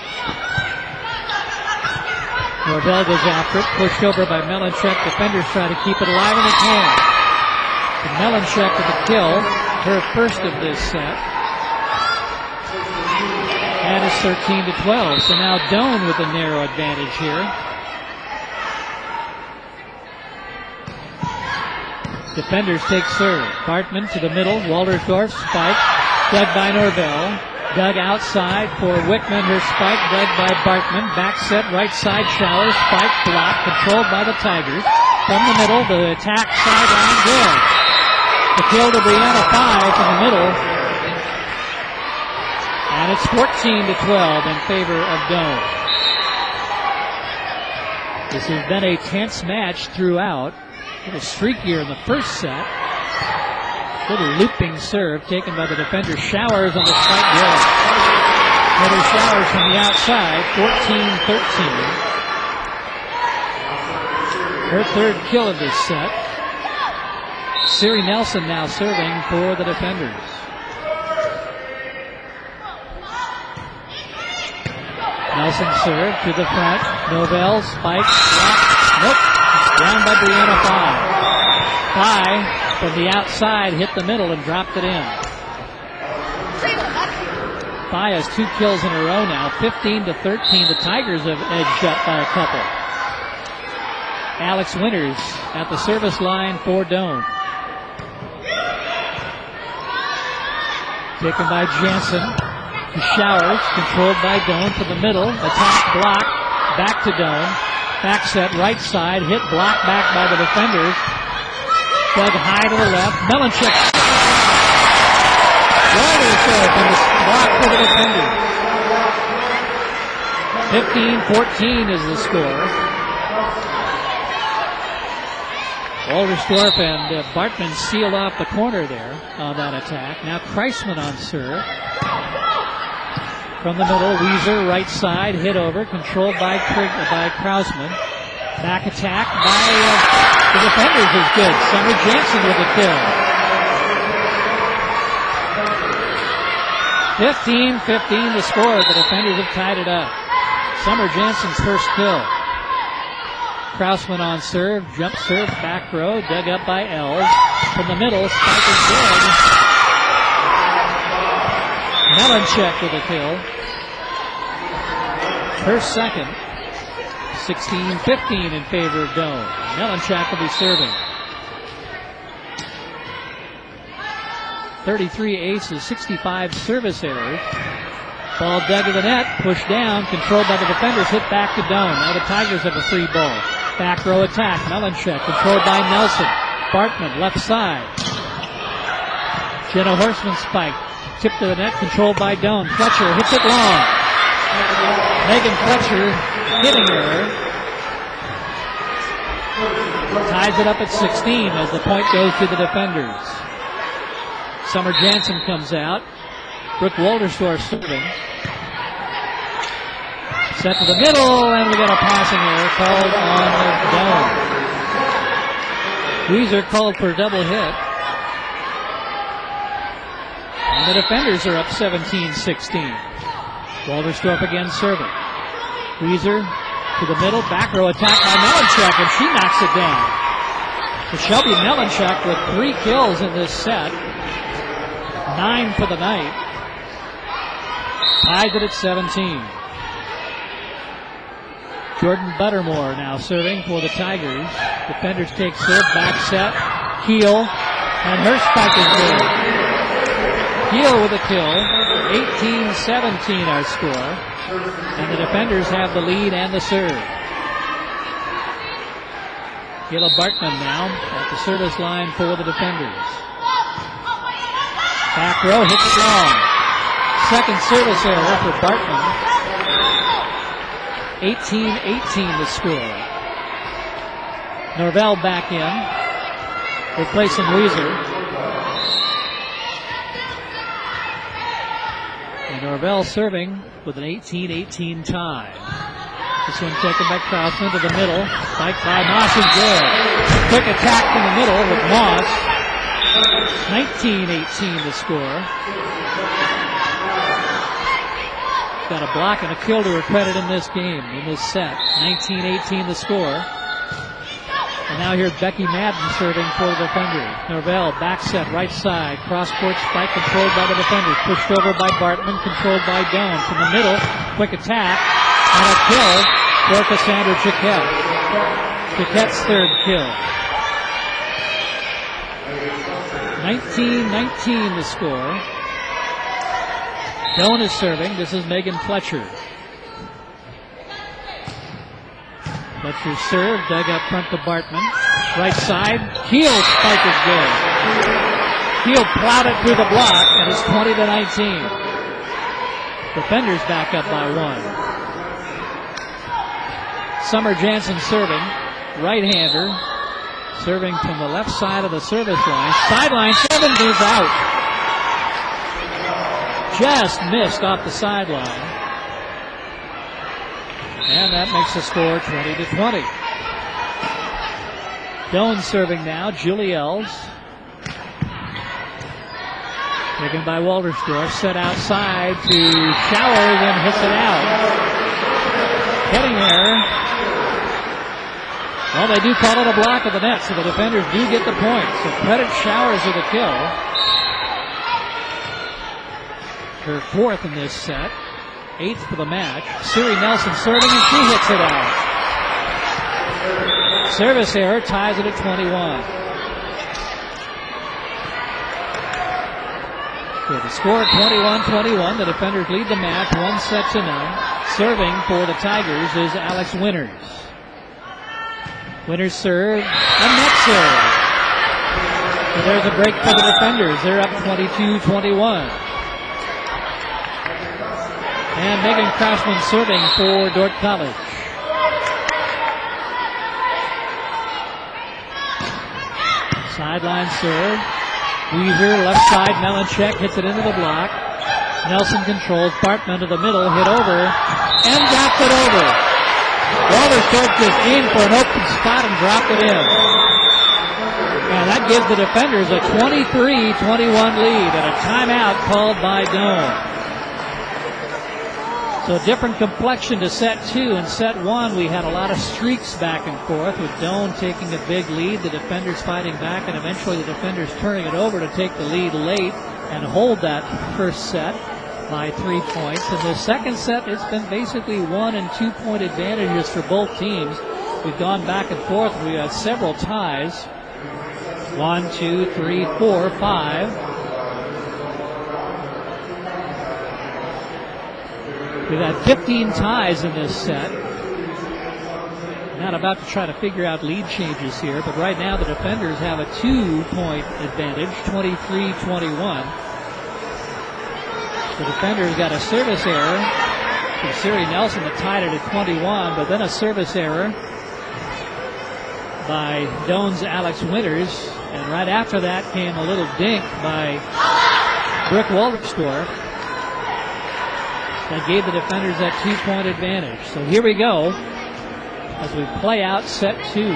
Speaker 1: Norvell goes after it, pushed over by Melanchek. Defenders try to keep it alive, and they can. And Melanchek with the kill. Her first of this set. And it's thirteen to twelve. So now Doan with a narrow advantage here. Defenders take serve. Bartman to the middle. Walterstorp spike. Dug by Norvell. Dug outside for Wickman. Her spike dug by Bartman. Back set right side. Showers. Spike blocked. Controlled by the Tigers. From the middle. The attack sideline good. The kill to Brianna Fye from the middle. And it's fourteen to twelve in favor of Doan. This has been a tense match throughout. A little streakier in the first set. Little looping serve taken by the defender. Showers on the spike good. Another Showers from the outside. fourteen thirteen. Her third kill of this set. Siri Nelson now serving for the defenders. Nelson serve to the front. Novell spike. Block. Nope. Down by Brianna Fye. Fye from the outside hit the middle and dropped it in. Fye has two kills in a row now. fifteen to thirteen. The Tigers have edged up by a couple. Alex Winters at the service line for Doane. Taken by Jansen. To Showers, controlled by Doane to the middle. Attack, block, back to Doane. Back set, right side, hit, block back by the defenders. Dug high to the left. Melanchik. Wilder serve from the block for the defenders. fifteen fourteen is the score. Walderstorff and uh, Bartman sealed off the corner there on that attack. Now Kreisman on serve. From the middle, Weezer, right side, hit over, controlled by Krig, by Krausman. Back attack by uh, the defenders is good. Summer Jansen with a kill. fifteen fifteen to score. The defenders have tied it up. Summer Jansen's first kill. Krausman on serve, jump serve, back row, dug up by Els. From the middle, spike is good. Melanchik with a kill. Her second. sixteen fifteen in favor of Doane. Melanchik will be serving. thirty-three aces, sixty-five service errors. Ball dug to the net, pushed down, controlled by the defenders, hit back to Doane. Now the Tigers have a free ball. Back row attack, Melanchik, controlled by Nelson. Bartman, left side. Jenna Horseman spike. Tip to the net, controlled by Doane. Fletcher hits it long. Megan Fletcher hitting her. Ties it up at sixteen as the point goes to the defenders. Summer Jansen comes out. Brooke Walderstorff serving. Set to the middle, and we got a passing error called on Doane. Weezer called for a double hit. And the defenders are up seventeen sixteen. Walderstorff again serving. Weezer to the middle, back row attack by Melanchik, and she knocks it down. So Shelby Melanchik with three kills in this set. Nine for the night. Ties it at seventeen. Jordan Buttermore now serving for the Tigers. Defenders take serve, back set. Keel, and her spike is good. Keel with a kill. eighteen seventeen our score. And the defenders have the lead and the serve. Gila Bartman now at the service line for the defenders. Back row hits it long. Second service error for Bartman. eighteen eighteen to score. Norvell back in, replacing Weezer. And Norvell serving with an eighteen eighteen tie. This one taken by Krausman to the middle. Spike by Moss is good. Quick attack from the middle with Moss. nineteen eighteen to score. Got a block and a kill to her credit in this game, in this set. nineteen eighteen the score. And now here's Becky Madden serving for the defenders. Norvell, back set, right side. Cross-court spike controlled by the defenders. Pushed over by Bartman, controlled by Doane. From the middle, quick attack. And a kill for Cassandra Chiquette. Chiquette's third kill. nineteen nineteen the score. Doane is serving. This is Megan Fletcher. Fletcher serve, dug up front to Bartman. Right side, Keel spike is good. Keel plowed it through the block, and it's twenty to nineteen. Defenders back up by one. Summer Jansen serving, right-hander. Serving from the left side of the service line. Sideline, seven goes out. Just missed off the sideline. And that makes the score twenty to twenty. Doan serving now. Julie Ells. Taken by Waltersdorf. Set outside to Showers and hits it out. Heading there. Well, they do call it a block of the net, so the defenders do get the point. So credit Showers with the kill. Her fourth in this set. Eighth for the match. Siri Nelson serving, and she hits it out. Service error ties it at twenty-one. So the score twenty-one twenty-one. The defenders lead the match one set to none. Serving for the Tigers is Alex Winters. Winters serve, a net serve. So there's a break for the defenders. They're up twenty-two twenty-one. And Megan Crossman serving for Dordt College. Sideline serve. Weaver, left side, Melanchek hits it into the block. Nelson controls, Bartman to the middle, hit over, and dropped it over. Waltersdorf just aimed for an open spot and dropped it in. And that gives the defenders a twenty-three twenty-one lead and a timeout called by Doan. So a different complexion to set two. In set one, we had a lot of streaks back and forth with Doan taking a big lead, the defenders fighting back, and eventually the defenders turning it over to take the lead late and hold that first set by three points. In the second set, it's been basically one and two point advantages for both teams. We've gone back and forth. We had several ties. One, two, three, four, five. We've had fifteen ties in this set. Not about to try to figure out lead changes here, but right now the defenders have a two-point advantage, twenty-three twenty-one. The defenders got a service error from Siri Nelson that tied it at twenty-one, but then a service error by Doan's Alex Winters, and right after that came a little dink by Brooke Waltersdorf that gave the defenders that two-point advantage. So here we go as we play out set two.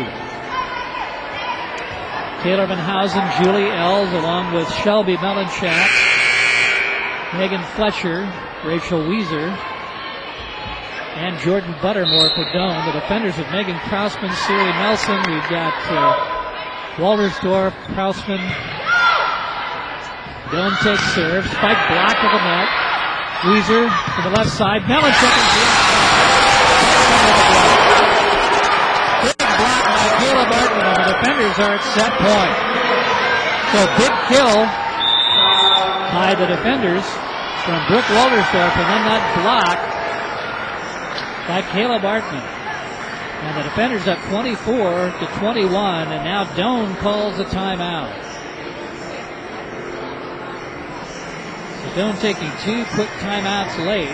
Speaker 1: Taylor Van Housen, Julie Ells, along with Shelby Melanchak, Megan Fletcher, Rachel Weiser, and Jordan Buttermore for Doan. The defenders of Megan Krausman, Siri Nelson. We've got uh, Waltersdorf, Krausman. Doan takes serve. Spike blocked to the net. Weiser to the left side. Melanchak is blocked. Good block by Kayla Barton, and the defenders are at set point. So big kill by the defenders from Brooke Waltersdorf, and then that block by Kayla Bartman. And the defenders up twenty-four to twenty-one, and now Doan calls a timeout. So Doan taking two quick timeouts late.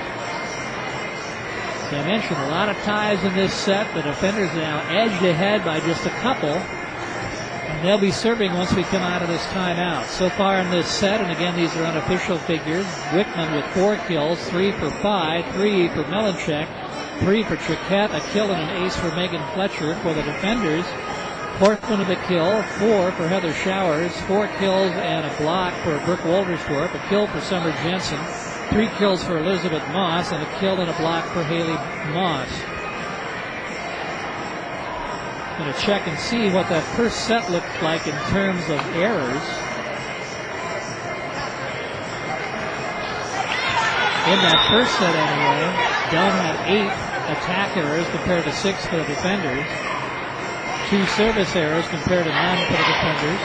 Speaker 1: As I mentioned, a lot of ties in this set. The defenders now edged ahead by just a couple. And they'll be serving once we come out of this timeout. So far in this set, and again, these are unofficial figures, Wickman with four kills, three for Phi, three for Melanchek, three for Triquette, a kill and an ace for Megan Fletcher. For the defenders, Portman with a kill, four for Heather Showers, four kills and a block for Brooke Waltersdorf, a kill for Summer Jensen, three kills for Elizabeth Moss, and a kill and a block for Haley Moss. Going to check and see what that first set looked like in terms of errors. In that first set anyway, Doan had eight attack errors compared to six for the defenders. Two service errors compared to none for the defenders.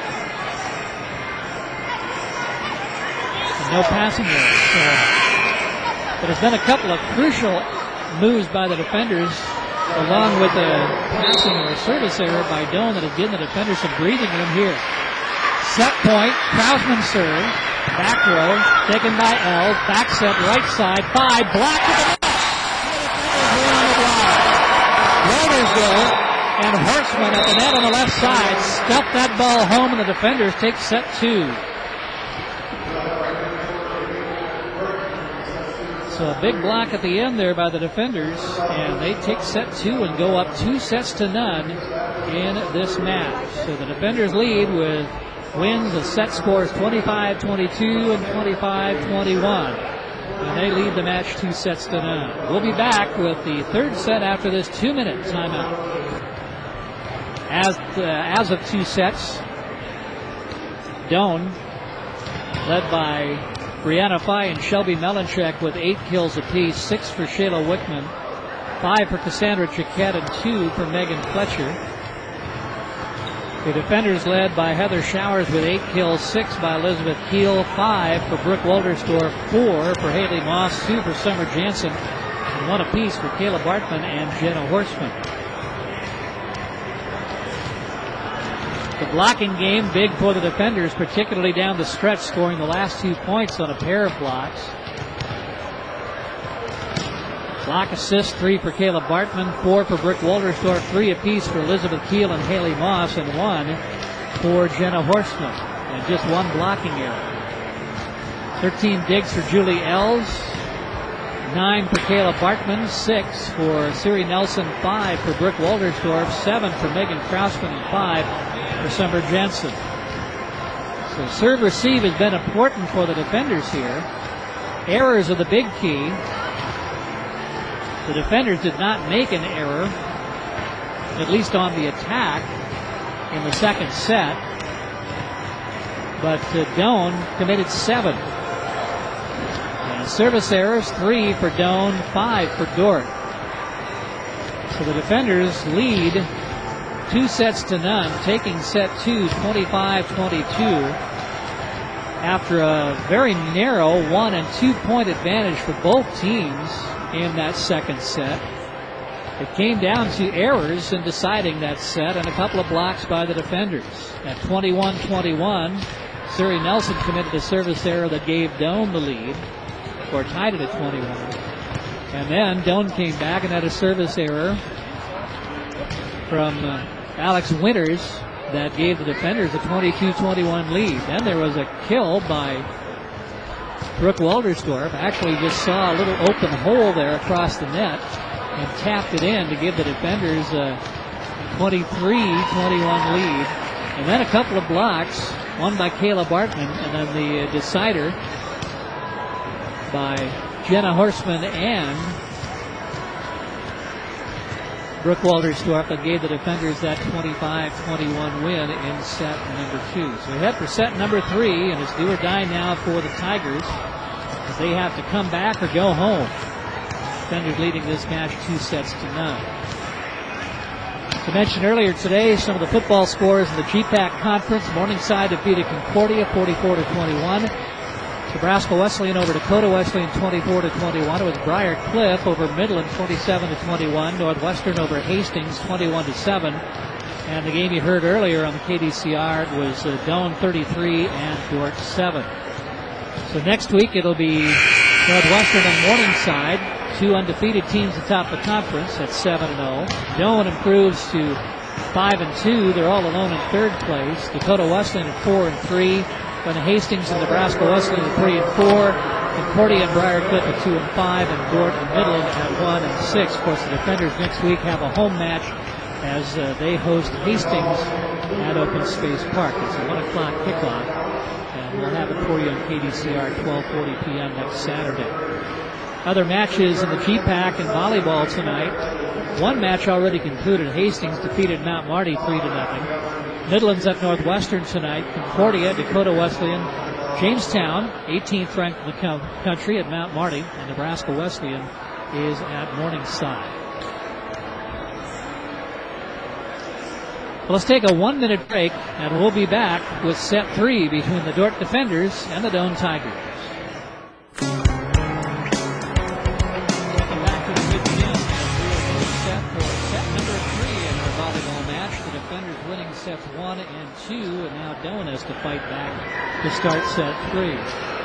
Speaker 1: And no passing errors. So, but there's been a couple of crucial moves by the defenders, along with a passing or a service error by Doan that has given the defenders some breathing room here. Set point, Krausman serve, back row, taken by Ells, back set, right side, five, blocked to the net. The defenders were on the block. Waltersdorf And Horseman at the net on the left side stuffed that ball home, and the defenders take set two. So a big block at the end there by the defenders, and they take set two and go up two sets to none in this match. So the defenders lead with wins. The set scores twenty-five twenty-two and twenty-five twenty-one. And they lead the match two sets to none. We'll be back with the third set after this two-minute timeout. As, uh, as of two sets, Doane, led by Brianna Fye and Shelby Melanchek with eight kills apiece, six for Shayla Wickman, five for Cassandra Chiquette, and two for Megan Fletcher. The defenders led by Heather Showers with eight kills, six by Elizabeth Keel, five for Brooke Walterstorff, four for Haley Moss, two for Summer Jansen, and one apiece for Kayla Bartman and Jenna Horseman. The blocking game big for the defenders, particularly down the stretch, scoring the last two points on a pair of blocks. Block assist, three for Kayla Bartman, four for Brooke Walterstorff, three apiece for Elizabeth Keel and Haley Moss, and one for Jenna Horseman, and just one blocking error. thirteen digs for Julie Ells, nine for Kayla Bartman, six for Siri Nelson, five for Brooke Walterstorff, seven for Megan Krausman, and five for Summer Jansen. So serve receive has been important for the defenders here. Errors are the big key. The defenders did not make an error, at least on the attack, in the second set. But uh, Doane committed seven. And service errors, three for Doane, five for Dordt. So the defenders lead two sets to none, taking set two, twenty-five twenty-two, after a very narrow one and two point advantage for both teams in that second set. It came down to errors in deciding that set and a couple of blocks by the defenders. At twenty-one twenty-one, Siri Nelson committed a service error that gave Doane the lead, or tied it at twenty-one. And then Doane came back and had a service error from uh, Alex Winters that gave the defenders a twenty-two twenty-one lead. Then there was a kill by Brooke Walterstorff. Actually just saw a little open hole there across the net and tapped it in to give the defenders a twenty-three twenty-one lead. And then a couple of blocks, one by Kayla Bartman, and then the decider by Jenna Horseman and Brooke Walterstorff that gave the defenders that twenty-five twenty-one win in set number two. So we head for set number three, and it's do or die now for the Tigers as they have to come back or go home. Defenders leading this match two sets to none. As I mentioned earlier today, some of the football scores in the G PAC Conference. Morningside defeated Concordia forty-four to twenty-one. Nebraska Wesleyan over Dakota Wesleyan twenty-four to twenty-one. It was Briar Cliff over Midland twenty-seven to twenty-one. Northwestern over Hastings twenty-one to seven. And the game you heard earlier on the K D C R was uh, Doane thirty-three and Dordt seven. So next week it'll be Northwestern and Morningside, two undefeated teams atop the conference at seven and oh. Doane improves to five and two. They're all alone in third place. Dakota Wesleyan at four and three. When Hastings and Nebraska Wesleyan at three and four, Concordia and Briar Cliff at two and five, and Dordt and Midland at one and six. Of course, the defenders next week have a home match as uh, they host Hastings at Open Space Park. It's a one o'clock kickoff, and we'll have it for you on K D C R twelve forty p.m. next Saturday. Other matches in the G PAC and volleyball tonight. One match already concluded. Hastings defeated Mount Marty three to nothing. Midland's at Northwestern tonight. Concordia, Dakota Wesleyan, Jamestown, eighteenth ranked in the country at Mount Marty, and Nebraska Wesleyan is at Morningside. Well, let's take a one-minute break, and we'll be back with set three between the Dordt defenders and the Doane Tigers. Welcome back to the Big Gym as we are set for set number three in our volleyball match. The defenders winning sets one and two, and now Doane has to fight back to start set three.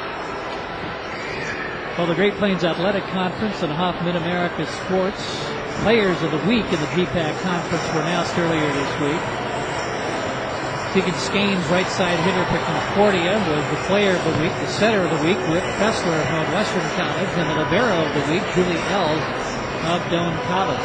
Speaker 1: Well, the Great Plains Athletic Conference and Hoff Mid-America Sports Players of the week in the G PAC conference were announced earlier this week. Tegan Skanes, right side hitter for Concordia, was the player of the week. The center of the week, Whit Fessler of Northwestern College, and the libero of the week, Julie Ells of Doane College.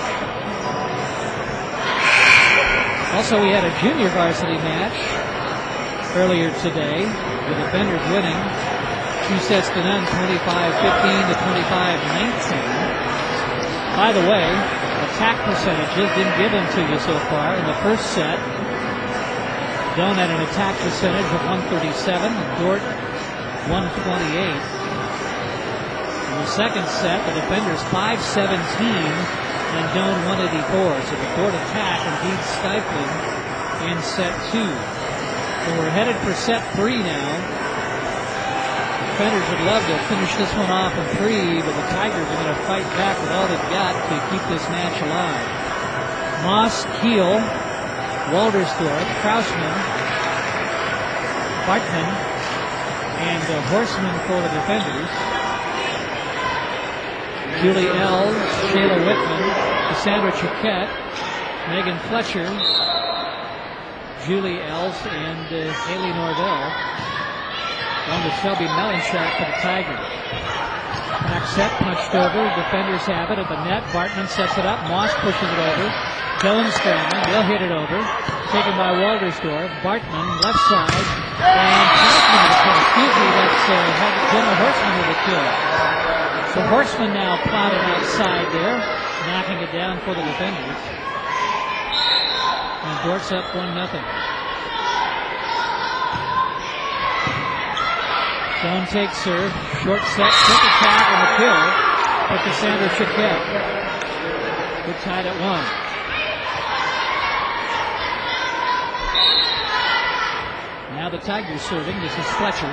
Speaker 1: Also, we had a junior varsity match earlier today. The defenders winning two sets to none, twenty-five fifteen to twenty-five nineteen. By the way, attack percentages, didn't give them to you so far. In the first set, Doane had an attack percentage of one thirty-seven, and Dordt one twenty-eight. In the second set, the defenders five seventeen and Doane one eighty-four. So the Dordt attack indeed stifling in set two. So we're headed for set three now. The defenders would love to finish this one off in three, but the Tigers are going to fight back with all they've got to keep this match alive. Moss, Keel, Waldersdorf, Krausman, Bartman, and uh, Horseman for the defenders. Julie Ells, Shayla Whitman, Cassandra Chiquette, Megan Fletcher, Julie Ells, and uh, Haley Norvell. On to Shelby Melanchak for the Tigers. Back set, punched over. Defenders have it at the net. Bartman sets it up. Moss pushes it over. Doane scrambling. They'll hit it over. Taken by Waldersdorf. Bartman, left side. And Krausman with the kill. Excuse me, that's uh, Jenna Horseman with the kill. So Horseman now plotted outside there, knocking it down for the defenders. And Dordt's up one nothing. Doane takes serve. Short set, quick attack, and the kill for Cassandra Chiquette. We're tied at one. Now the Tigers serving. This is Fletcher.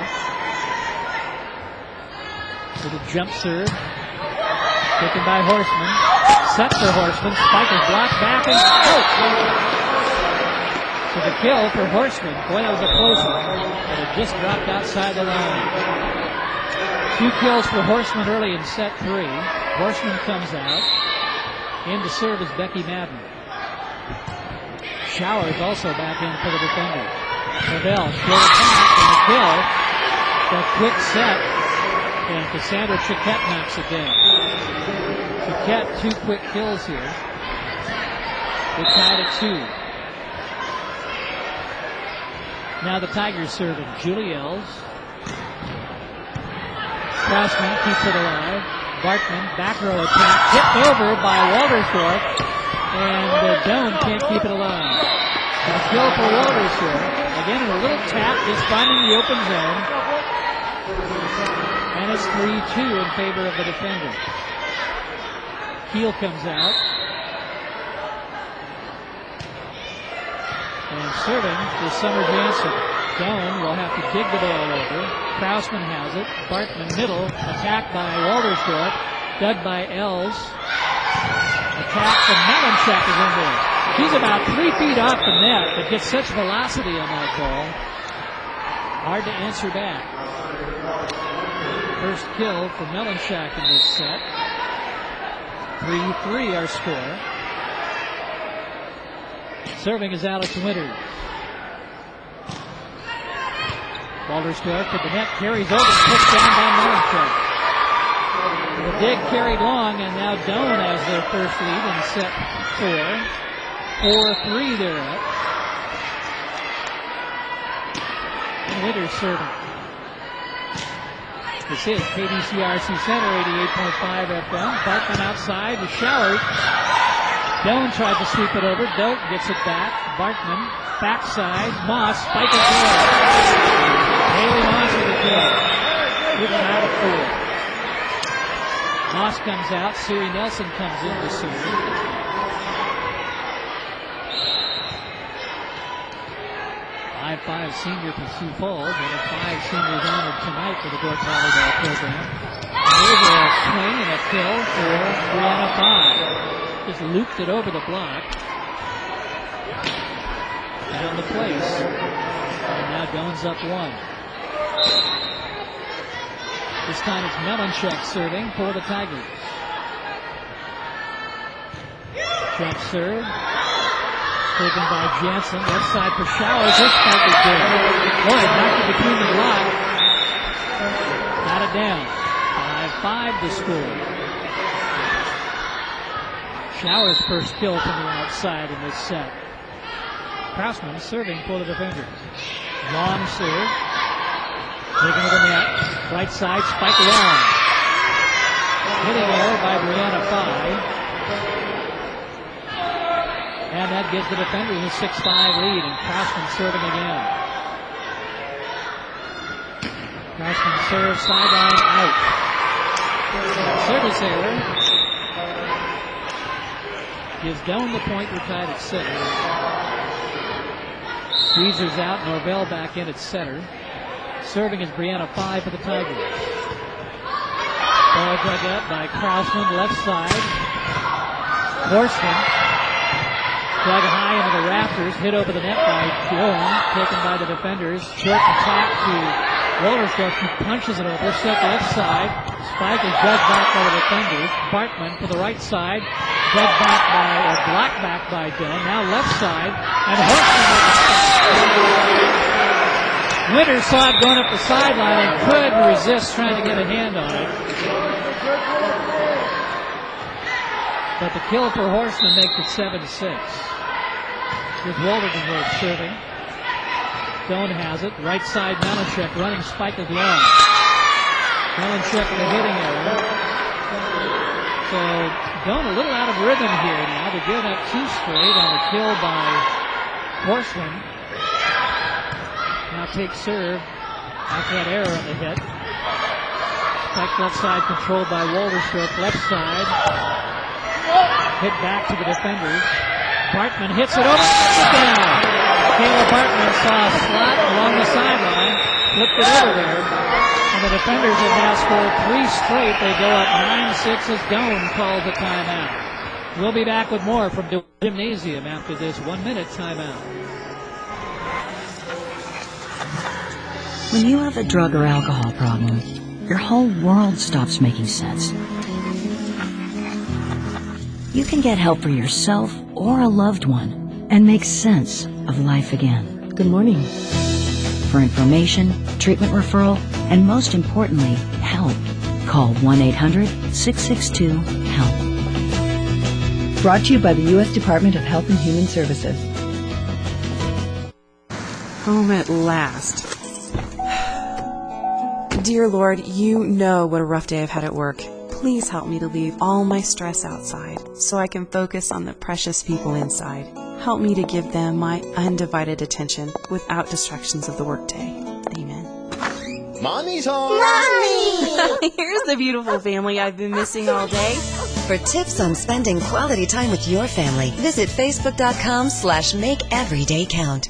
Speaker 1: With a jump serve. Taken by Horseman. Set for Horseman. Spike is blocked back and out. So the kill for Horseman. Boy, that was a close one. But it just dropped outside the line. Two kills for Horseman early in set three. Horseman comes out. In to serve is Becky Madden. Showers also back in for the defender. Cavell, short attack, and the kill. The quick set. And Cassandra Chiquette knocks it down. Chiquette, two quick kills here. We're tied at two. Now the Tigers serving. Julie Ells. Krausman keeps it alive. Bartman, back row attack. Tipped over by Waldersdorf. And uh, Doane can't keep it alive. And a kill for Waldersdorf. Again, a little tap, just finding the open zone. And it's three two in favor of the defender. Keel comes out. And serving is Summer Jansen. Doane will have to dig the ball over. Krausman has it. Bartman middle. Attacked by Waldersdorf. Dug by Ells. Attack from Melanchak is in there. She's about three feet off the net, but gets such velocity on that ball. Hard to answer back. First kill for Melanchak in this set. three three our score. Serving is Alex Winters. Waldersdorf at the net, carries over and pushed down by Melanchak. The dig carried long, and now Doane has their first lead in set four. four three they're up. And Winters serving. This is K D C R C Center, eighty-eight point five F M. Bartman outside to Showers. Doane tried to sweep it over. Doak gets it back. Bartman, backside. Moss, spike it there. Haley Moss with the kill. Good out of four. Moss comes out. Siri Nelson comes in to serve. five five senior for Sioux Falls. One of five seniors honored tonight for the Dordt volleyball program. There's a swing and a kill for Brianna Five. Just looped it over the block. Down the place. And now Doane's up one. This time it's Melanchak serving for the Tigers. Jump serve. Taken by Jansen. Left side for Showers. This spike is good. Boy, knocked it between the block. Got it down. five five to score. Showers' first kill from the outside in this set. Krausman serving for the defenders. Long serve. Taken to the net. Right side, spike long. Hitting error by Brianna Fye. And that gives the defenders a six five lead, and Krausman serving again. Krausman serves sideline out. Service error. Gives Doan the point. We're tied at six. Weezer's out. Norvell back in at center. Serving is Brianna Fye for the Tigers. Ball dug up by Krausman, left side. Horseman dug high into the rafters, hit over the net by Doan, taken by the defenders. Short attack to Waltersdorf, who punches it over, set left side. Spike is dug back by the defenders. Bartman to the right side, dug back by, or blocked back by Doan. Now left side, and Horseman with the stop. Winters saw it going up the sideline and couldn't resist trying to get a hand on it. But the kill for Horseman makes it seven to six. With Waldersdorf serving. Doan has it. Right side, Melanchek running, spike is long. Melanchek with a hitting error. So Doan a little out of rhythm here now. They're giving up two straight on the kill by Horseman. Now takes serve after that error on the hit. Spike left side controlled by Waldersdorf. Left side. Hit back to the defenders. Bartman hits it over. Down. Kayla Bartman saw a slot along the sideline. Flipped it over there. And the defenders have now scored three straight. They go up nine six as Doan calls a timeout. We'll be back with more from the Gymnasium after this one-minute timeout.
Speaker 7: When you have a drug or alcohol problem, your whole world stops making sense. You can get help for yourself or a loved one and make sense of life again. Good morning. For information, treatment referral, and most importantly, help, call one eight hundred six six two HELP.
Speaker 8: Brought to you by the U S Department of Health and Human Services.
Speaker 9: Home at last. Dear Lord, you know what a rough day I've had at work. Please help me to leave all my stress outside so I can focus on the precious people inside. Help me to give them my undivided attention without distractions of the workday. Amen.
Speaker 10: Mommy's home!
Speaker 9: Mommy! Here's the beautiful family I've been missing all day.
Speaker 11: For tips on spending quality time with your family, visit facebook.com slash make every day count.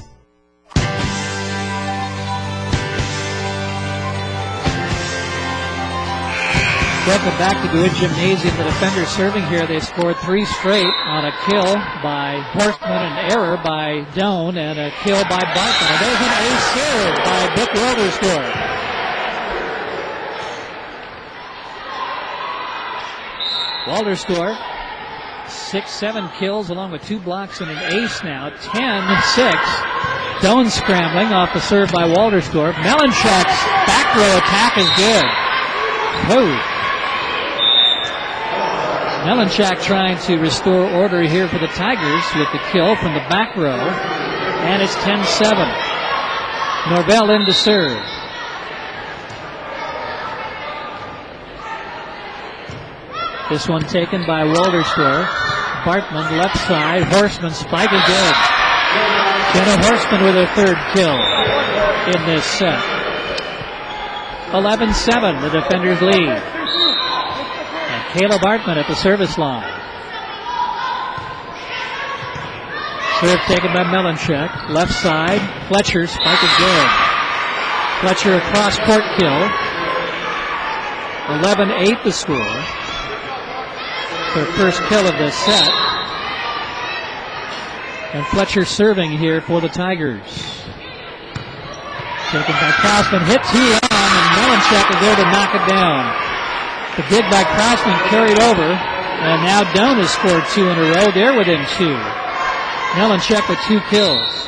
Speaker 1: Welcome back to Good Gymnasium. The defenders serving here. They scored three straight on a kill by Horseman, an error by Doan, and a kill by Bartman. And there's an ace serve by Brooke Waldersdorf. Waldersdorf, six, seven kills along with two blocks and an ace now. ten six. Doan scrambling off the serve by Waldersdorf. Melanchek's back row attack is good. Whoa. Melanchek trying to restore order here for the Tigers with the kill from the back row. And it's ten seven. Norvell in to serve. This one taken by Waldersdorf. Bartman left side. Horseman spike is good. Jenna Horseman with her third kill in this set. eleven seven, the defenders lead. Kayla Bartman at the service line. Serve taken by Melanchek. Left side. Fletcher. Spike is good. Fletcher across court kill. eleven eight the score. Their first kill of this set. And Fletcher serving here for the Tigers. Taken by Krausman. Hit too long, and Melanchek is there to knock it down. The dig by Krausman carried over, And now Doan has scored two in a row. They're within two. Melanchek with two kills.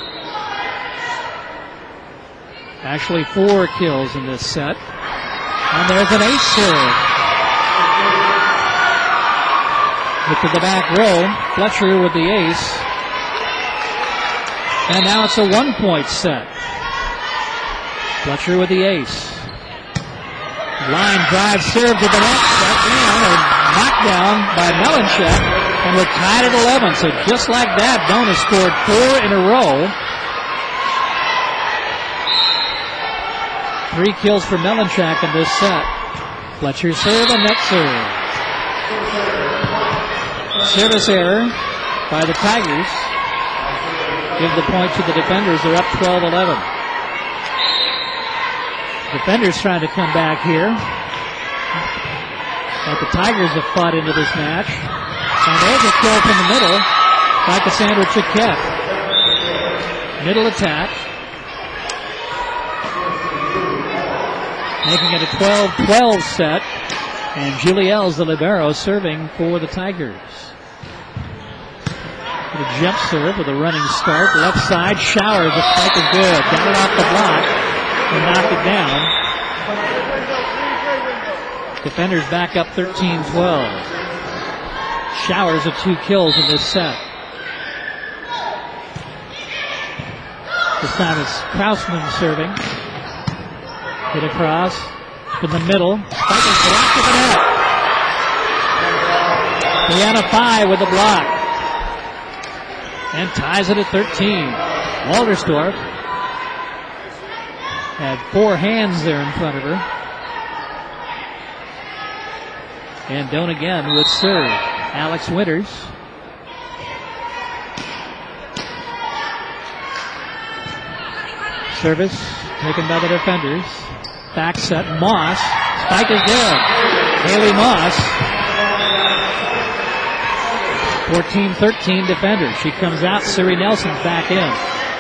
Speaker 1: Actually four kills in this set. And there's an ace serve. Look to the back row. Fletcher with the ace. And now it's a one-point set. Fletcher with the ace. Line drive serve to the net. Shut down or knocked down by Melanchek. And we're tied at eleven. So just like that, Doan has scored four in a row. Three kills for Melanchek in this set. Fletcher serve and net serve. Service error by the Tigers. Give the point to the defenders. They're up twelve eleven. Defenders trying to come back here. But the Tigers have fought into this match. And there's a kill from the middle by Cassandra Chiquette. Middle attack. Making it a twelve twelve set. And Julie Ells, the libero, serving for the Tigers. The jump serve with a running start. Left side, Shower. The spike is good. Got it off the block and knocked it down. Defenders back up thirteen twelve. Showers of two kills in this set. This time it's Krausman serving. Hit across to the middle. Spike is blocked to the net. Brianna Fye with the block. And ties it at thirteen. Walderstorff had four hands there in front of her. And Doan again with serve. Alex Winters. Service taken by the defenders. Back set, Moss. Spike is good. Haley Moss. fourteen thirteen defenders. She comes out. Siri Nelson's back in.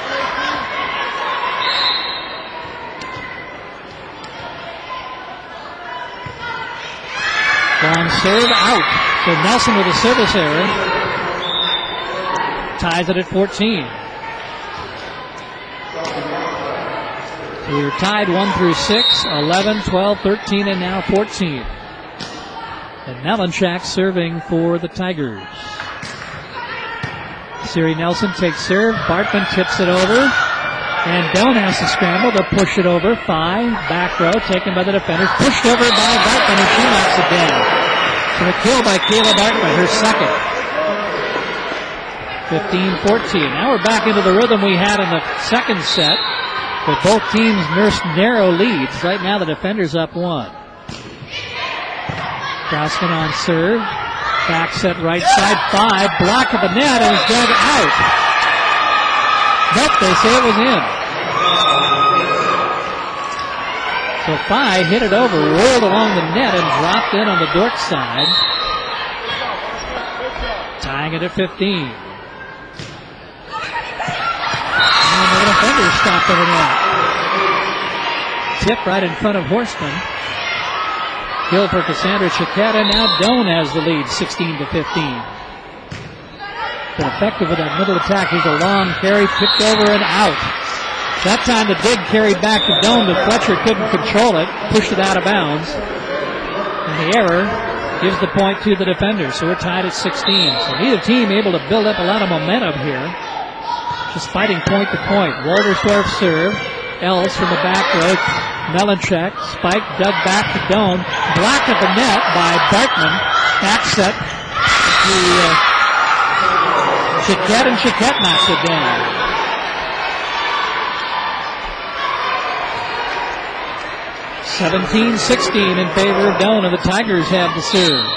Speaker 1: Long serve out. So Nelson with a service error. Ties it at fourteen. So we're tied one through six, eleven, twelve, thirteen, and now fourteen. And Melanchek serving for the Tigers. Siri Nelson takes serve. Bartman tips it over. And Doan has to scramble to push it over. Five, back row, taken by the defenders. Pushed over by Bartman, and she knocks it down. So a kill by Kayla Bartman, her second. fifteen fourteen. Now we're back into the rhythm we had in the second set. But both teams nursed narrow leads. Right now the defenders up one. Krausman on serve. Back set right side. Five. Block of the net and is dug out. Nope, they say it was in. So Fye hit it over, rolled along the net, and dropped in on the Dork side. Tying it at fifteen. And the defenders stopped over net. Tip right in front of Horstman. Kill for Cassandra Chiquette, and now Doan has the lead, sixteen to fifteen. Been effective with that middle attack. Here's a long carry, tipped over and out. That time the dig carried back to Doan, but Fletcher couldn't control it, pushed it out of bounds. And the error gives the point to the defenders, so we're tied at sixteen. So neither team able to build up a lot of momentum here. Just fighting point to point. Walderstorff serve. Ells from the back row. Melanchek. Spike dug back to Doan. Blocked at the net by Bartman. Back set to uh, Chiquette, and Chiquette knocks it down. seventeen sixteen in favor of Doan, and the Tigers have the serve.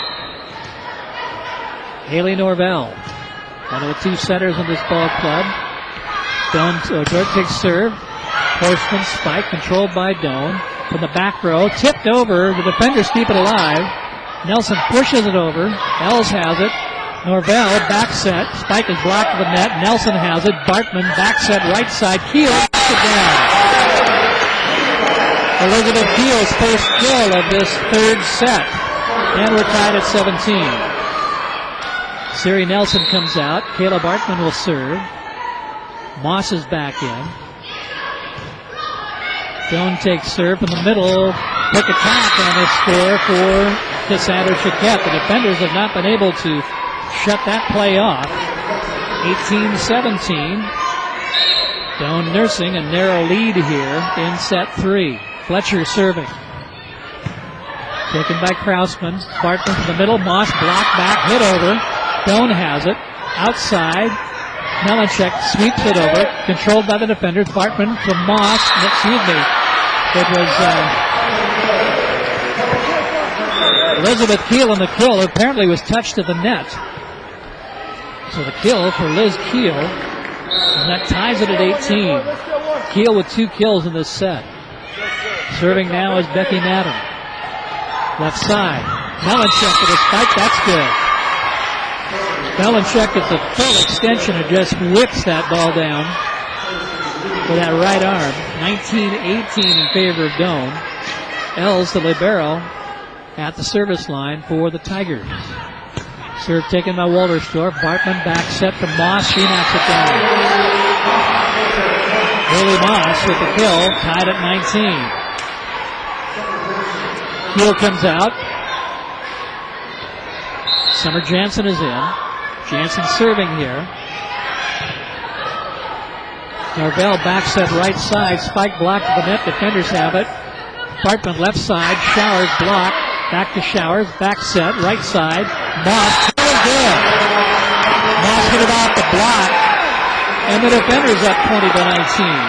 Speaker 1: Haley Norvell, one of the two setters in this ball club. Doan, uh, Dork takes serve. Horstman spike controlled by Doan. From the back row, tipped over. The defenders keep it alive. Nelson pushes it over. Ells has it. Norvell back set. Spike is blocked to the net. Nelson has it. Bartman back set right side. Keel knocks it down. Elizabeth Keel's first kill of this third set. And we're tied at seventeen. Siri Nelson comes out. Kayla Bartman will serve. Moss is back in. Doan takes serve from the middle. Quick attack on this score for Cassandra Chiquette. The defenders have not been able to shut that play off. eighteen seventeen. Doan nursing a narrow lead here in set three. Fletcher serving. Taken by Krausman. Bartman to the middle. Moss blocked back, hit over. Doan has it. Outside. Melanchek sweeps it over. Controlled by the defenders. Bartman to Moss. Excuse me. It was uh, Elizabeth Keel, and the kill apparently was touched to the net. So the kill for Liz Keel. And that ties it at eighteen. Keel with two kills in this set. Serving now is Becky Madden. Left side. Melanchek with a spike. That's good. Melanchek gets a full extension and just whips that ball down with that right arm. nineteen eighteen in favor of Doan. Els, the libero, at the service line for the Tigers. Serve taken by Walterstorff. Bartman back set to Moss. She knocks it down. Haley Moss with the kill, tied at nineteen. Keel comes out. Summer Jansen is in. Jansen serving here. Norvell back set right side. Spike blocked to the net. Defenders have it. Bartman left side. Showers blocked. Back to Showers. Back set. Right side. Moss. Good. Moss hit it off the block. And the defenders up twenty to nineteen.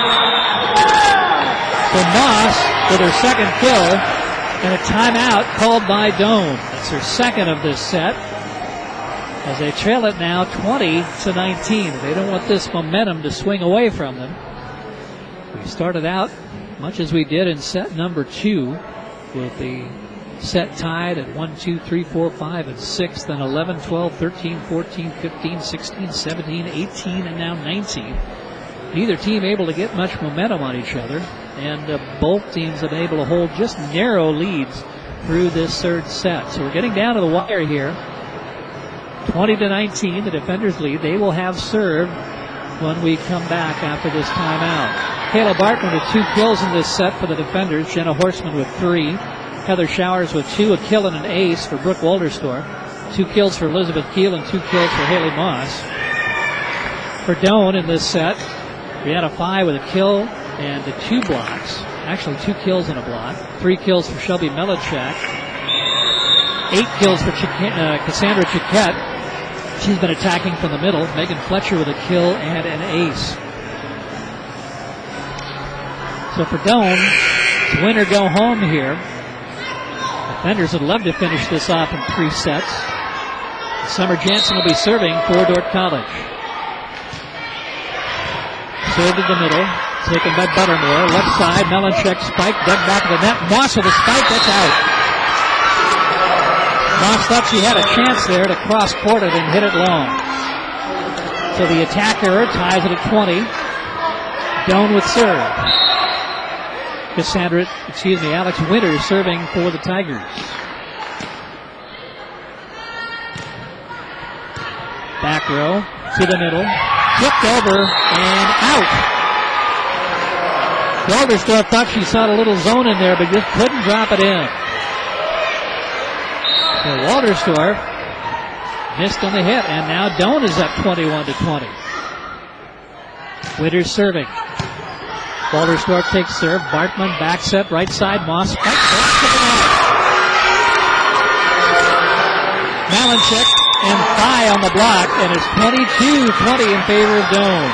Speaker 1: So Moss with her second kill. And a timeout called by Doan. That's her second of this set. As they trail it now twenty to nineteen. They don't want this momentum to swing away from them. We started out much as we did in set number two, with the set tied at one, two, three, four, five, and six, then eleven, twelve, thirteen, fourteen, fifteen, sixteen, seventeen, eighteen, and now nineteen. Neither team able to get much momentum on each other, and uh, both teams have been able to hold just narrow leads through this third set. So we're getting down to the wire here. twenty to nineteen, the defenders lead. They will have serve when we come back after this timeout. Kayla Bartman with two kills in this set for the defenders. Jenna Horstman with three. Heather Showers with two, a kill and an ace for Brooke Walterstorff. Two kills for Elizabeth Keel and two kills for Haley Moss. For Doan in this set, Brianna Fye with a kill and two blocks. Actually, two kills and a block. Three kills for Shelby Melanchek. Eight kills for Chique- uh, Cassandra Chiquette. She's been attacking from the middle. Megan Fletcher with a kill and an ace. So for Doan, it's win or go home here. Defenders would love to finish this off in three sets. Summer Jansen will be serving for Dordt College. Served in the middle. Taken by Buttermore. Left side, Melanchek spike. Dug back of the net. Moss with a spike. That's out. Moss thought she had a chance there to cross court it and hit it long. So the attacker ties it at twenty. Doan with serve. Cassandra, excuse me, Alex Winters serving for the Tigers. Back row to the middle. Flipped over and out. Walterstorff thought she saw a little zone in there, but just couldn't drop it in. So Walterstorff missed on the hit, and now Doan is up twenty-one to twenty. Winters serving. Walterstorff takes serve. Bartman back set right side. Moss. Melanchek and Fye on the block, and it's twenty-two twenty in favor of Doan.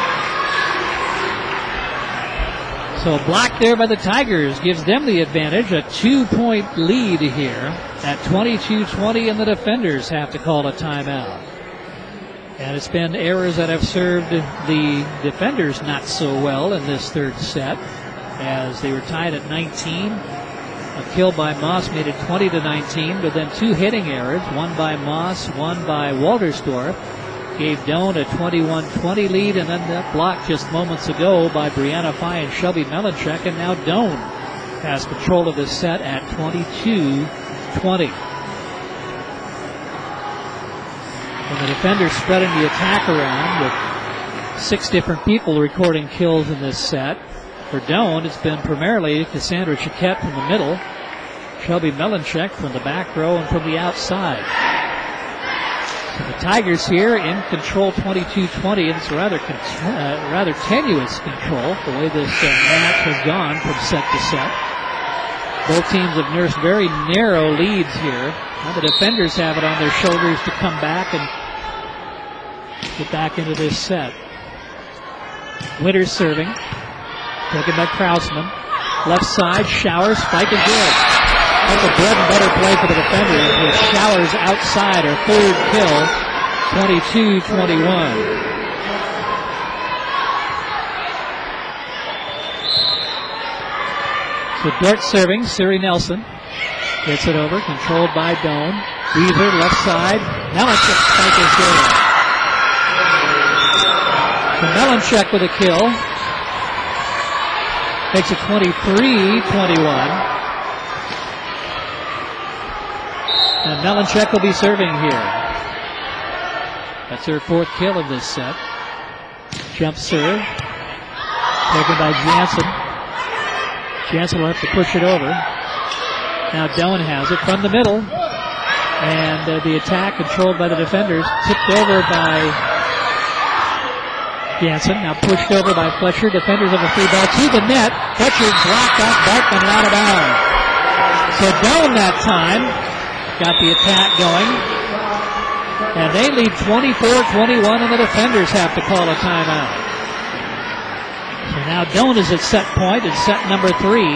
Speaker 1: So blocked there by the Tigers gives them the advantage. A two-point lead here at twenty-two twenty, and the defenders have to call a timeout. And it's been errors that have served the defenders not so well in this third set, as they were tied at nineteen. A kill by Moss made it twenty to nineteen, but then two hitting errors, one by Moss, one by Walterstorff, gave Doan a twenty-one twenty lead, and then that block just moments ago by Brianna Fye and Shelby Melanchek, and now Doan has control of this set at twenty-two twenty. And the defenders spreading the attack around with six different people recording kills in this set. For Doane, it's been primarily Cassandra Chiquette from the middle, Shelby Melanchek from the back row and from the outside. So the Tigers here in control twenty-two twenty, and it's rather con- uh, rather tenuous control the way this uh, match has gone from set to set. Both teams have nursed very narrow leads here. Now the defenders have it on their shoulders to come back and get back into this set. Winters serving. Taken by Krausman. Left side, Showers, spike is good. That's a bread and butter play for the defenders with Showers outside, her third kill, twenty-two twenty-one. So Dort serving, Siri Nelson. Gets it over, controlled by Doane. Weaver, left side. Melanchek, spike is good. So Melanchek with a kill. Makes it twenty-three twenty-one. And Melanchek will be serving here. That's her fourth kill of this set. Jump serve. Taken by Jansen. Jansen will have to push it over. Now Doane has it from the middle. And uh, the attack controlled by the defenders. Tipped over by Jansen. Now pushed over by Fletcher. Defenders of the free ball to the net. Fletcher blocked off Bartman and out of bounds. So Doane that time got the attack going. And they lead twenty-four twenty-one, and the defenders have to call a timeout. So now Doane is at set point in set number three.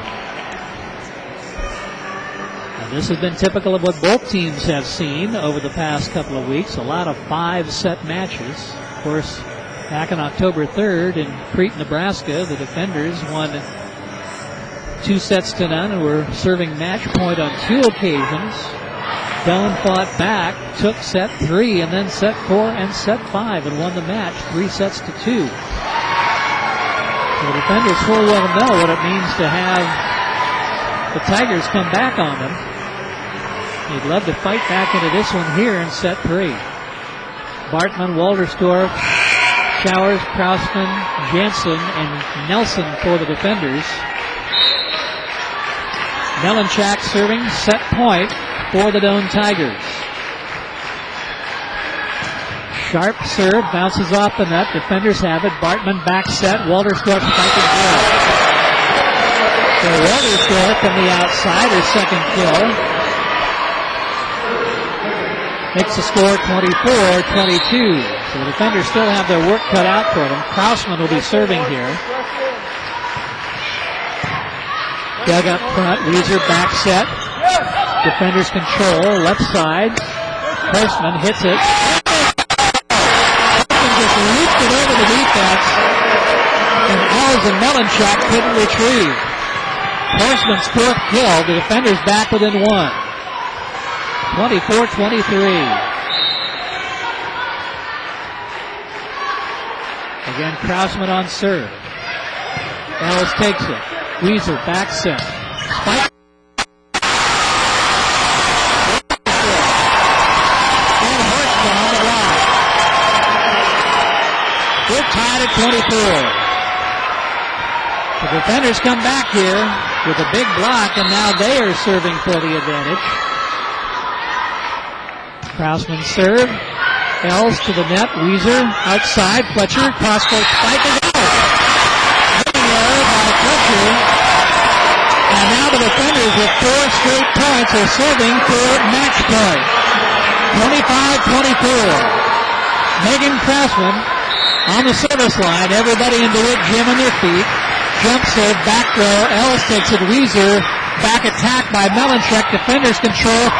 Speaker 1: And this has been typical of what both teams have seen over the past couple of weeks. A lot of five-set matches. Of course, back on October third in Crete, Nebraska, the defenders won two sets to none and were serving match point on two occasions. Doane fought back, took set three and then set four and set five and won the match three sets to two. So the defenders full well know what it means to have the Tigers come back on them. They'd love to fight back into this one here in set three. Bartman, Walterstorff, Showers, Krausman, Jansen, and Nelson for the defenders. Melanchak serving, set point for the Doane Tigers. Sharp serve, bounces off the net. Defenders have it. Bartman back set. Walterstorff spike is good. So Walterstorff from the outside, her second kill. Makes the score twenty-four twenty-two. So the defenders still have their work cut out for them. Krausman will be serving here. Dug up front. Weezer back set. Defenders control. Left side. Horstman hits it. Horstman just looped it over the defense. And Alls and Melanchak couldn't retrieve. Horstman's fourth kill. The defenders back within one. twenty-four twenty-three. Again, Krausman on serve. Ellis takes it. Weezer back set. Spike. And Horstman on the block. We're tied at twenty-four. The defenders come back here with a big block, and now they are serving for the advantage. Krausman serve. Ells to the net. Weezer outside. Fletcher. Cross-court spike is out. Hitting error by Fletcher. And now the defenders with four straight points are serving for match point. twenty-five twenty-four. Megan Krausman on the service line. Everybody into it. Jim on their feet. Jump serve. Back row. Ells takes it. Weezer. Back attack by Melanchek. Defenders control.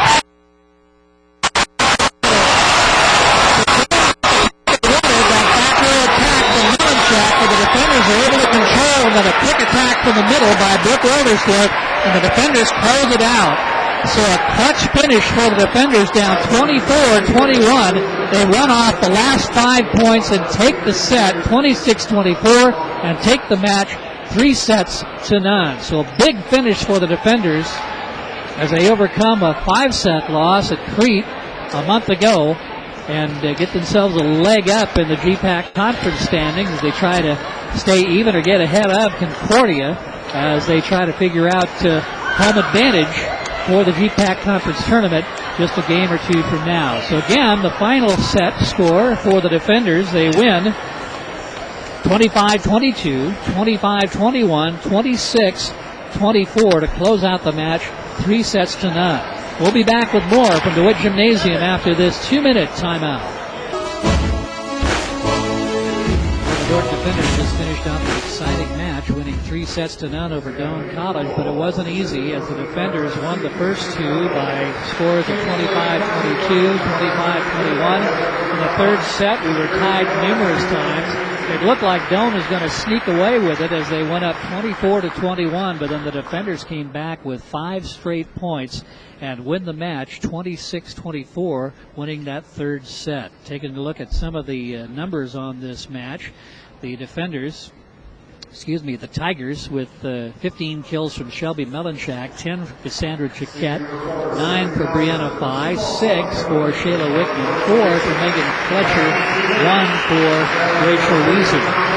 Speaker 1: And then a quick attack from the middle by Brooke Walterstorff, and the defenders close it out. So a clutch finish for the defenders, down twenty-four twenty-one. They run off the last five points and take the set twenty-six twenty-four and take the match three sets to none. So a big finish for the defenders as they overcome a five-set loss at Crete a month ago and uh, get themselves a leg up in the G PAC conference standings as they try to stay even or get ahead of Concordia as they try to figure out uh, home advantage for the G PAC conference tournament just a game or two from now. So again, the final set score for the defenders, they win twenty-five twenty-two, twenty-five twenty-one, twenty-six twenty-four to close out the match, three sets to none. We'll be back with more from DeWitt Gymnasium after this two-minute timeout. The Dordt defenders just finished off an exciting match, winning three sets to none over Doane College, but it wasn't easy as the defenders won the first two by scores of twenty-five twenty-two, twenty-five twenty-one. In the third set, we were tied numerous times. It looked like Doane was going to sneak away with it as they went up twenty-four to twenty-one, but then the defenders came back with five straight points and win the match twenty-six twenty-four, winning that third set. Taking a look at some of the uh, numbers on this match, the defenders, excuse me, the Tigers with uh, fifteen kills from Shelby Melanchak, ten for Cassandra Chiquette, nine for Brianna Fye, six for Shayla Wickman, four for Megan Fletcher, one for Rachel Weezer.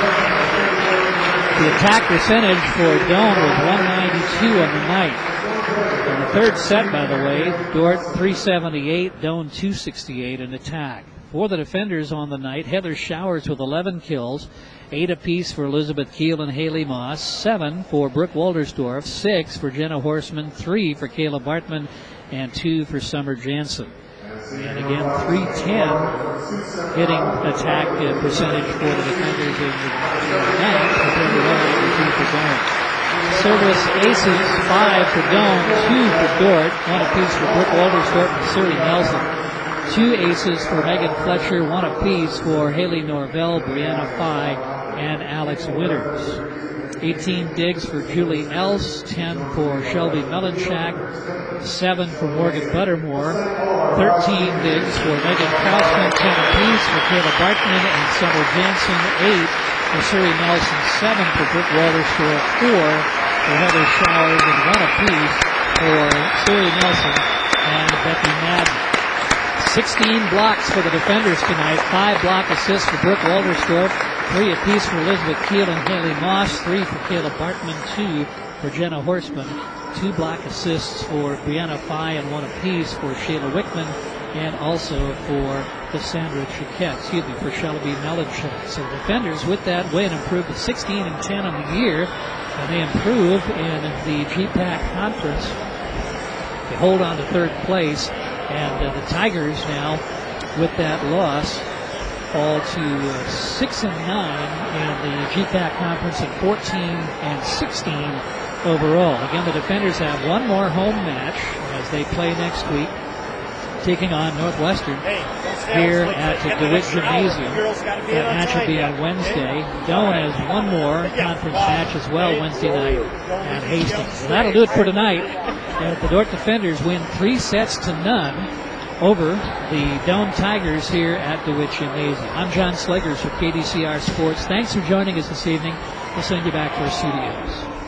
Speaker 1: The attack percentage for Doane was one ninety-two on the night. In the third set, by the way, Dordt three seventy-eight, Doane two sixty-eight in attack. For the defenders on the night, Heather Showers with eleven kills, eight apiece for Elizabeth Keel and Haley Moss, seven for Brooke Waldersdorf, six for Jenna Horseman, three for Kayla Bartman, and two for Summer Jansen. And again, three ten hitting attack uh, percentage for the defenders in the match, compared to one ninety-two for Doane. Service aces, five for Doane, two for Dordt, one apiece for Brooke Waldersdorf and Suri Nelson. Two aces for Megan Fletcher, one apiece for Haley Norvell, Brianna Fye, and Alex Winters. eighteen digs for Julie Else, ten for Shelby Melanchak, seven for Morgan Buttermore, thirteen digs for Megan Krausman, ten apiece for Kayla Bartman and Summer Jansen, eight for Suri Nelson, seven for Brooke Waldersdorf, four for Heather Showers, and one apiece for Suri Nelson and Becky Madden. sixteen blocks for the defenders tonight, five block assists for Brooke Waldersdorf, three apiece for Elizabeth Keel and Haley Moss, three for Kayla Bartman, two for Jenna Horseman, two block assists for Brianna Fye and one apiece for Shayla Wickman, and also for Cassandra Chiquette, excuse me, for Shelby Melanchak. So the defenders with that win improved to sixteen and ten on the year, and they improve in the G PAC conference. They hold on to third place, and uh, the Tigers now, with that loss, fall to uh, six and nine in the G PAC conference and fourteen and sixteen overall. Again, the defenders have one more home match as they play next week, taking on Northwestern here at the DeWitt Gymnasium. That match will be on Wednesday. Doane has one more conference match as well Wednesday night at Hastings. So that'll do it for tonight. And the Dordt defenders win three sets to none over the Doane Tigers here at DeWitt Gymnasium. I'm John Slegers for K D C R Sports. Thanks for joining us this evening. We'll send you back to our studios.